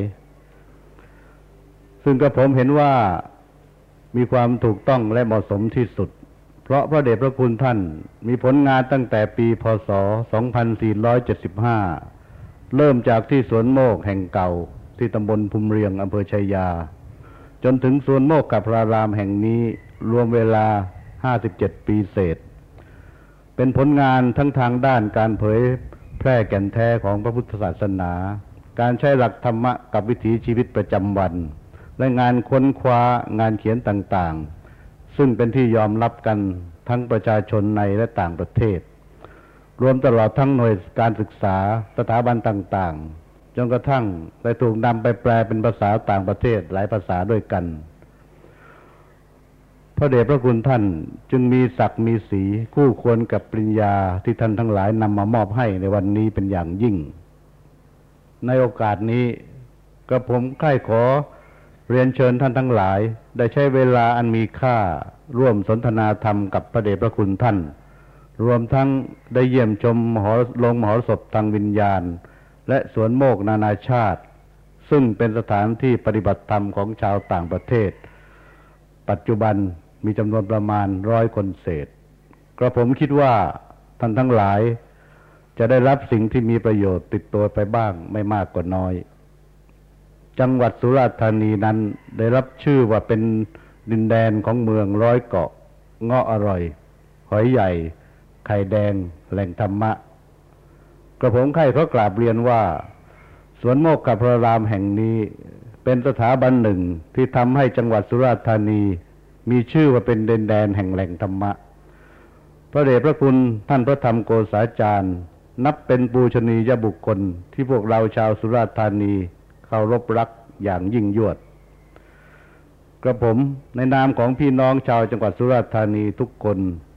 ซึ่งกระผมเห็นว่ามีความถูกต้องและเหมาะสมที่สุดเพราะพระเดชพระคุณท่านมีผลงานตั้งแต่ปีพ.ศ. 2475เริ่มจากที่สวนโมกแห่งเก่าที่ตำบลภูมิเรียงอำเภอชัยยาจนถึงสวนโมกขพรารามแห่งนี้รวมเวลา57ปีเศษเป็นผลงานทั้งทางด้านการเผยแพร่แก่นแท้ของพระพุทธศาสนาการใช้หลักธรรมะกับวิถีชีวิตประจำวันและงานค้นคว้างานเขียนต่างๆซึ่งเป็นที่ยอมรับกันทั้งประชาชนในและต่างประเทศรวมตลอดทั้งหน่วยการศึกษาสถาบันต่างๆจนกระทั่งได้ถูกนำไปแปลเป็นภาษาต่างประเทศหลายภาษาด้วยกันพระเดชพระคุณท่านจึงมีศักดิ์มีสีคู่ควรกับปริญญาที่ท่านทั้งหลายนำมามอบให้ในวันนี้เป็นอย่างยิ่งในโอกาสนี้กระผมใคร่ขอเรียนเชิญท่านทั้งหลายได้ใช้เวลาอันมีค่าร่วมสนทนาธรรมกับพระเดชพระคุณท่านรวมทั้งได้เยี่ยมชมโรงมหรสพทางวิญญาณและสวนโมกนานาชาติซึ่งเป็นสถานที่ปฏิบัติธรรมของชาวต่างประเทศปัจจุบันมีจำนวนประมาณ100 คนเศษกระผมคิดว่าท่านทั้งหลายจะได้รับสิ่งที่มีประโยชน์ติดตัวไปบ้างไม่มากก็น้อยจังหวัดสุราษฎร์ธานีนั้นได้รับชื่อว่าเป็นดินแดนของเมือง100 เกาะเงาะอร่อยหอยใหญ่ไข่แดงแหล่งธรรมะกระผมใคร่ขอกราบเรียนว่าสวนโมกขพรารามแห่งนี้เป็นสถาบันหนึ่งที่ทำให้จังหวัดสุราษฎร์ธานีมีชื่อว่าเป็นดินแดนแห่งแหล่งธรรมะพระเดชพระคุณท่านพระธรรมโกษาจารย์นับเป็นปูชนียบุคคลที่พวกเราชาวสุราษฎร์ธานีเคารพรักอย่างยิ่งยวดกระผมในนามของพี่น้องชาวจังหวัดสุราษฎร์ธานีทุกคน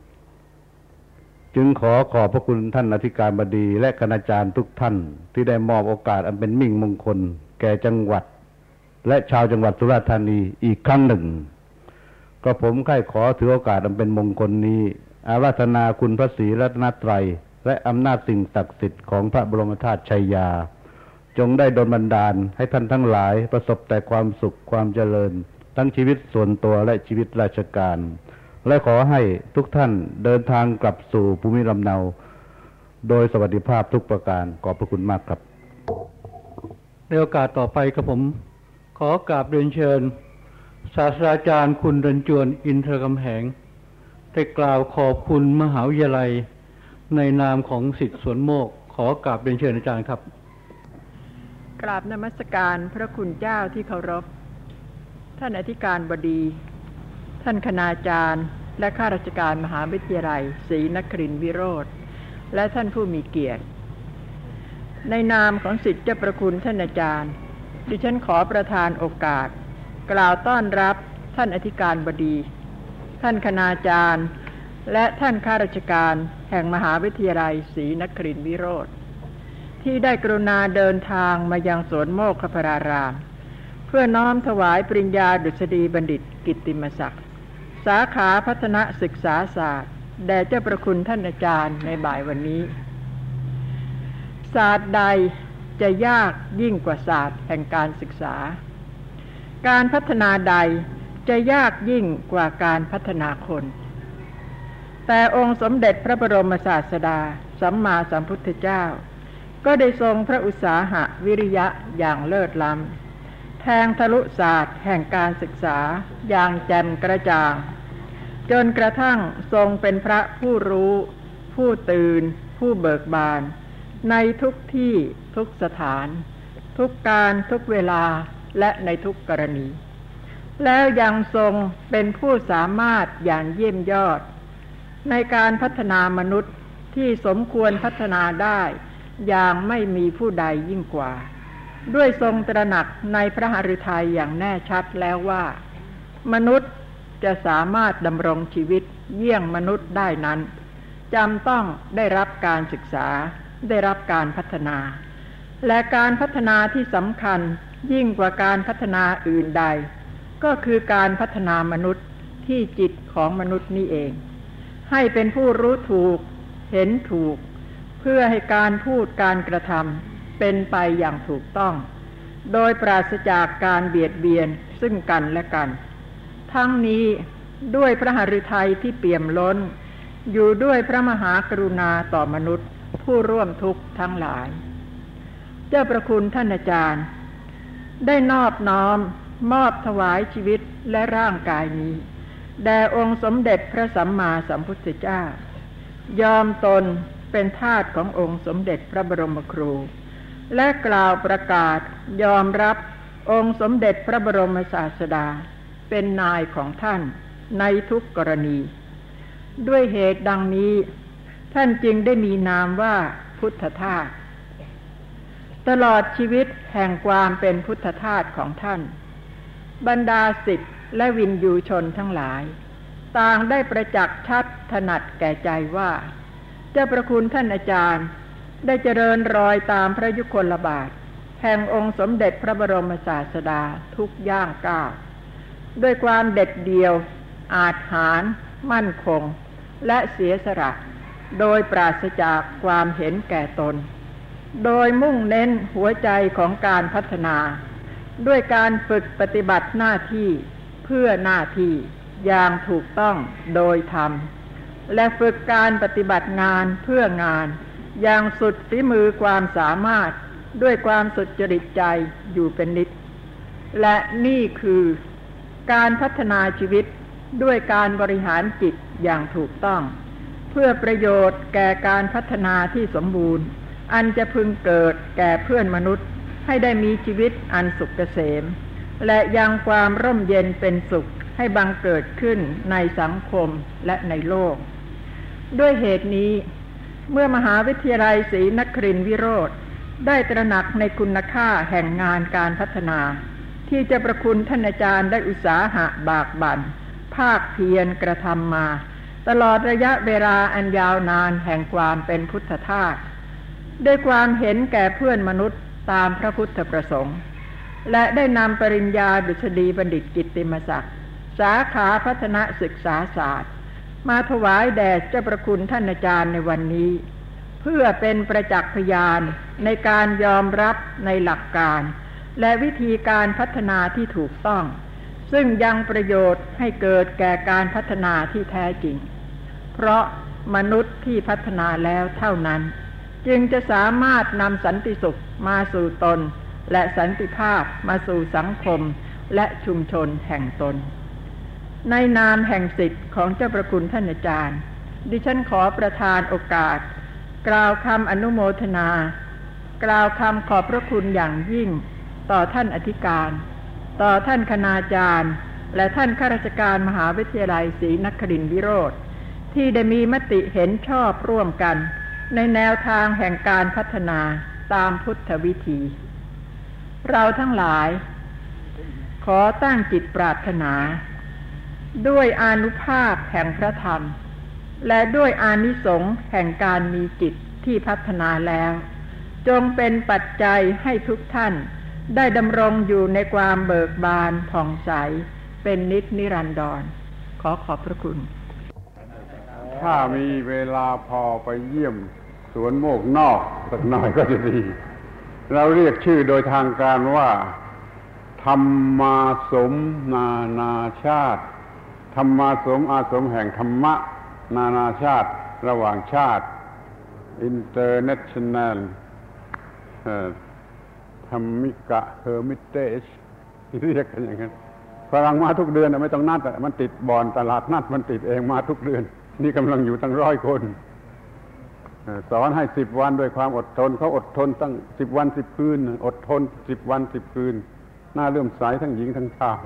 จึงขอบพระคุณท่านอธิการบดีและคณาจารย์ทุกท่านที่ได้มอบโอกาสอันเป็นมิ่งมงคลแก่จังหวัดและชาวจังหวัดสุราษฎร์ธานีอีกครั้งหนึ่งก็ผมใคร่ขอถือโอกาสอันเป็นมงคลนี้อาราธนาคุณพระศรีรัตนตรัยและอำนาจสิ่งศักดิ์สิทธิ์ของพระบรมธาตุชัยยาจงได้ดลบันดาลให้ท่านทั้งหลายประสบแต่ความสุขความเจริญทั้งชีวิตส่วนตัวและชีวิตราชการและขอให้ทุกท่านเดินทางกลับสู่ภูมิลำเนาโดยสวัสดิภาพทุกประการขอบพระคุณมากครับในโอกาสต่อไปครับผมขอกราบเรียนเชิญศาสตราจารย์คุณรัญจวนอินทรกำแหงได้กล่าวขอบคุณมหาวิทยาลัยในนามของศิษย์สวนโมกขอกราบเรียนเชิญอาจารย์ครับกราบนมัสการพระคุณเจ้าที่เคารพท่านอธิการบดีท่านคณาจารย์และข้าราชการมหาวิทยาลัยศรีนครินทร์วิโรธและท่านผู้มีเกียรติในนามของศิษย์เจ้าประคุณท่านอาจารย์ดิฉันขอประทานโอกาสกล่าวต้อนรับท่านอธิการบดีท่านคณาจารย์และท่านข้าราชการแห่งมหาวิทยาลัยศรีนครินทร์วิโรธที่ได้กรุณาเดินทางมายังสวนโมกขพรารามเพื่อน้อมถวายปริญญาดุษฎีบัณฑิตกิตติมศักดิ์สาขาพัฒนศึกษาศาสตร์แด่เจ้าประคุณท่านอาจารย์ในบ่ายวันนี้ศาสตร์ใดจะยากยิ่งกว่าศาสตร์แห่งการศึกษาการพัฒนาใดจะยากยิ่งกว่าการพัฒนาคนแต่องค์สมเด็จพระบรมศาสดาสัมมาสัมพุทธเจ้าก็ได้ทรงพระอุตสาหะวิริยะอย่างเลิศล้ำแทงทะลุศาสตร์แห่งการศึกษาอย่างแจ่มกระจ่างจนกระทั่งทรงเป็นพระผู้รู้ผู้ตื่นผู้เบิกบานในทุกที่ทุกสถานทุกการทุกเวลาและในทุกกรณีแล้วยังทรงเป็นผู้สามารถอย่างเยี่ยมยอดในการพัฒนามนุษย์ที่สมควรพัฒนาได้อย่างไม่มีผู้ใดยิ่งกว่าด้วยทรงตระหนักในพระหฤทัยอย่างแน่ชัดแล้วว่ามนุษย์จะสามารถดำรงชีวิตเยี่ยงมนุษย์ได้นั้นจำต้องได้รับการศึกษาได้รับการพัฒนาและการพัฒนาที่สำคัญยิ่งกว่าการพัฒนาอื่นใดก็คือการพัฒนามนุษย์ที่จิตของมนุษย์นี่เองให้เป็นผู้รู้ถูกเห็นถูกเพื่อให้การพูดการกระทำเป็นไปอย่างถูกต้องโดยปราศจากการเบียดเบียนซึ่งกันและกันทั้งนี้ด้วยพระหฤทัยที่เปี่ยมล้นอยู่ด้วยพระมหากรุณาต่อมนุษย์ผู้ร่วมทุกข์ทั้งหลายเจ้าประคุณท่านอาจารย์ได้นอบน้อมมอบถวายชีวิตและร่างกายนี้แด่องค์สมเด็จพระสัมมาสัมพุทธเจ้ายอมตนเป็นทาสขององค์สมเด็จพระบรมครูและกล่าวประกาศยอมรับองค์สมเด็จพระบรมศาสดาเป็นนายของท่านในทุกกรณีด้วยเหตุดังนี้ท่านจึงได้มีนามว่าพุทธทาสตลอดชีวิตแห่งความเป็นพุทธทาสของท่านบรรดาศิษย์และวินยูชนทั้งหลายต่างได้ประจักษ์ชัดถนัดแก่ใจว่าเจ้าประคุณท่านอาจารย์ได้เจริญรอยตามพระยุคลบาทแห่งองค์สมเด็จพระบรมศาสดาทุกย่างก้าวด้วยความเด็ดเดี่ยวอาจหาญมั่นคงและเสียสละโดยปราศจากความเห็นแก่ตนโดยมุ่งเน้นหัวใจของการพัฒนาด้วยการฝึกปฏิบัติหน้าที่เพื่อหน้าที่อย่างถูกต้องโดยธรรมและฝึกการปฏิบัติงานเพื่องานอย่างสุดฝีมือความสามารถด้วยความสุจริตใจอยู่เป็นนิจและนี่คือการพัฒนาชีวิตด้วยการบริหารจิตอย่างถูกต้องเพื่อประโยชน์แก่การพัฒนาที่สมบูรณ์อันจะพึงเกิดแก่เพื่อนมนุษย์ให้ได้มีชีวิตอันสุขเกษมและยังความร่มเย็นเป็นสุขให้บังเกิดขึ้นในสังคมและในโลกด้วยเหตุนี้เมื่อมหาวิทยาลัยศรีนครินทรวิโรธได้ตระหนักในคุณค่าแห่งงานการพัฒนาที่เจ้าประคุณท่านอาจารย์ได้อุตสาหะบากบั่นภาคเพียรกระทำมาตลอดระยะเวลาอันยาวนานแห่งความเป็นพุทธทาสด้วยความเห็นแก่เพื่อนมนุษย์ตามพระพุทธประสงค์และได้นำปริญญาดุษฎีบัณฑิตกิตติมศักดิ์สาขาพัฒนาศึกษาศาสตร์มาถวายแด่เจ้าประคุณท่านอาจารย์ในวันนี้เพื่อเป็นประจักษ์พยานในการยอมรับในหลักการและวิธีการพัฒนาที่ถูกต้องซึ่งยังประโยชน์ให้เกิดแก่การพัฒนาที่แท้จริงเพราะมนุษย์ที่พัฒนาแล้วเท่านั้นจึงจะสามารถนำสันติสุขมาสู่ตนและสันติภาพมาสู่สังคมและชุมชนแห่งตนในนามแห่งศิษย์ของเจ้าประคุณท่านอาจารย์ดิฉันขอประทานโอกาสกล่าวคำอนุโมทนากล่าวคำขอบพระคุณอย่างยิ่งต่อท่านอธิการต่อท่านคณาจารย์และท่านข้าราชการมหาวิทยาลัยศรีนครินทรวิโรธที่ได้มีมติเห็นชอบร่วมกันในแนวทางแห่งการพัฒนาตามพุทธวิธีเราทั้งหลายขอตั้งจิตปรารถนาด้วยอานุภาพแห่งพระธรรมและด้วยอานิสงส์แห่งการมีจิตที่พัฒนาแล้วจงเป็นปัจจัยให้ทุกท่านได้ดำรงอยู่ในความเบิกบานผ่องใสเป็นนิจนิรันดรขอบพระคุณถ้ามีเวลาพอไปเยี่ยมสวนโมกนอกสักหน่อยก็จะดีเราเรียกชื่อโดยทางการว่าธรรมาสมนานาชาติธรรมาสมอาสมแห่งธรรมะนานาชาติระหว่างชาติ International ธรรมิกะเฮอร์มิเตจเรียกกันอย่างนั้นฝรั่งมาทุกเดือนไม่ต้องนัดมันติดบ่อนตลาดนัดมันติดเองมาทุกเดือนนี่กำลังอยู่ตั้ง100 คนสอนให้10 วันด้วยความอดทนเขาอดทนตั้ง10 วัน 10 คืนอดทน10 วัน 10 คืนน่าเลื่อมใสทั้งหญิงทั้งชาย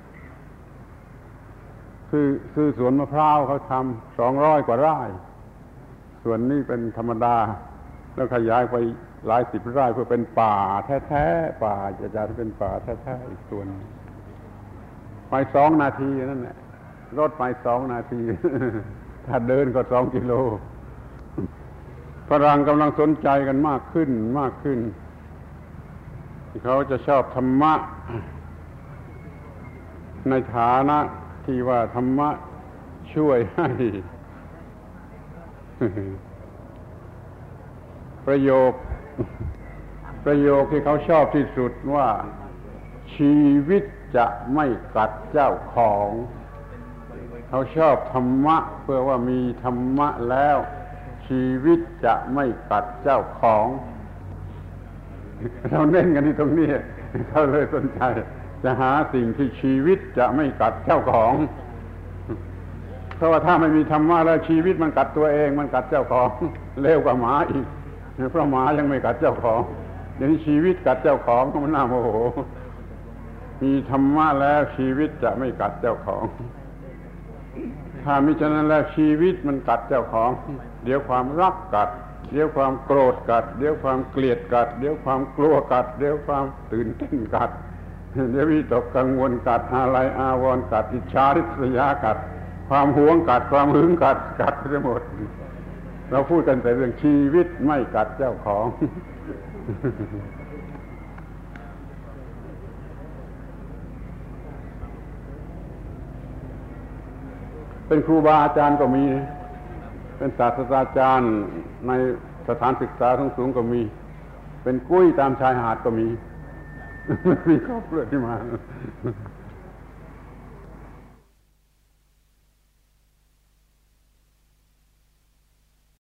คือสวนมะพร้าวเขาทำ200 กว่าไร่ส่วนนี้เป็นธรรมดาแล้วขยายไปหลาย10 ไร่เพื่อเป็นป่าแท้ๆป่าจะเป็นป่าแท้ๆอีกส่วนไป2 นาทีนั่นแหละรถไป2 นาทีถ้าเดินก็2 กิโลฝรั่งกำลังสนใจกันมากขึ้นเขาจะชอบธรรมะในฐานะที่ว่าธรรมะช่วยให้ประโยคที่เขาชอบที่สุดว่าชีวิตจะไม่กัดเจ้าของเขาชอบธรรมะเพื่อว่ามีธรรมะแล้วชีวิตจะไม่กัดเจ้าของเราเน้นกันที่ตรงนี้เขาเลยสนใจจะหาสิ่งที่ชีวิตจะไม่กัดเจ้าของเพราะว่าถ้าไม่มีธรรมะแล้วชีวิตมันกัดตัวเองมันกัดเจ้าของเร็วกว่าหมาอีกเพราะหมายังไม่กัดเจ้าของอย่างนี้ชีวิตกัดเจ้าของก็มันน่าโมโหมีธรรมะแล้วชีวิตจะไม่กัดเจ้าของถ้ามิฉะนั้นแล้วชีวิตมันกัดเจ้าของเดี๋ยวความรักกัดเดี๋ยวความโกรธกัดเดี๋ยวความเกลียดกัดเดี๋ยวความกลัวกัดเดี๋ยวความตื่นเต้นกัดเดี๋ยววิตกกังวลกัดอาลัยอาวรณ์กัดอิจฉาริษยากัดความหวงกัดความหึงกัดทั้งหมดเราพูดกันแต่เรื่องชีวิตไม่กัดเจ้าของเป็นครูบาอาจารย์ก็มีเป็นศาสตราจารย์ในสถานศึกษาสูงๆก็มีเป็นกุ้ยตามชายหาดก็มีมีครอบครัวที่มา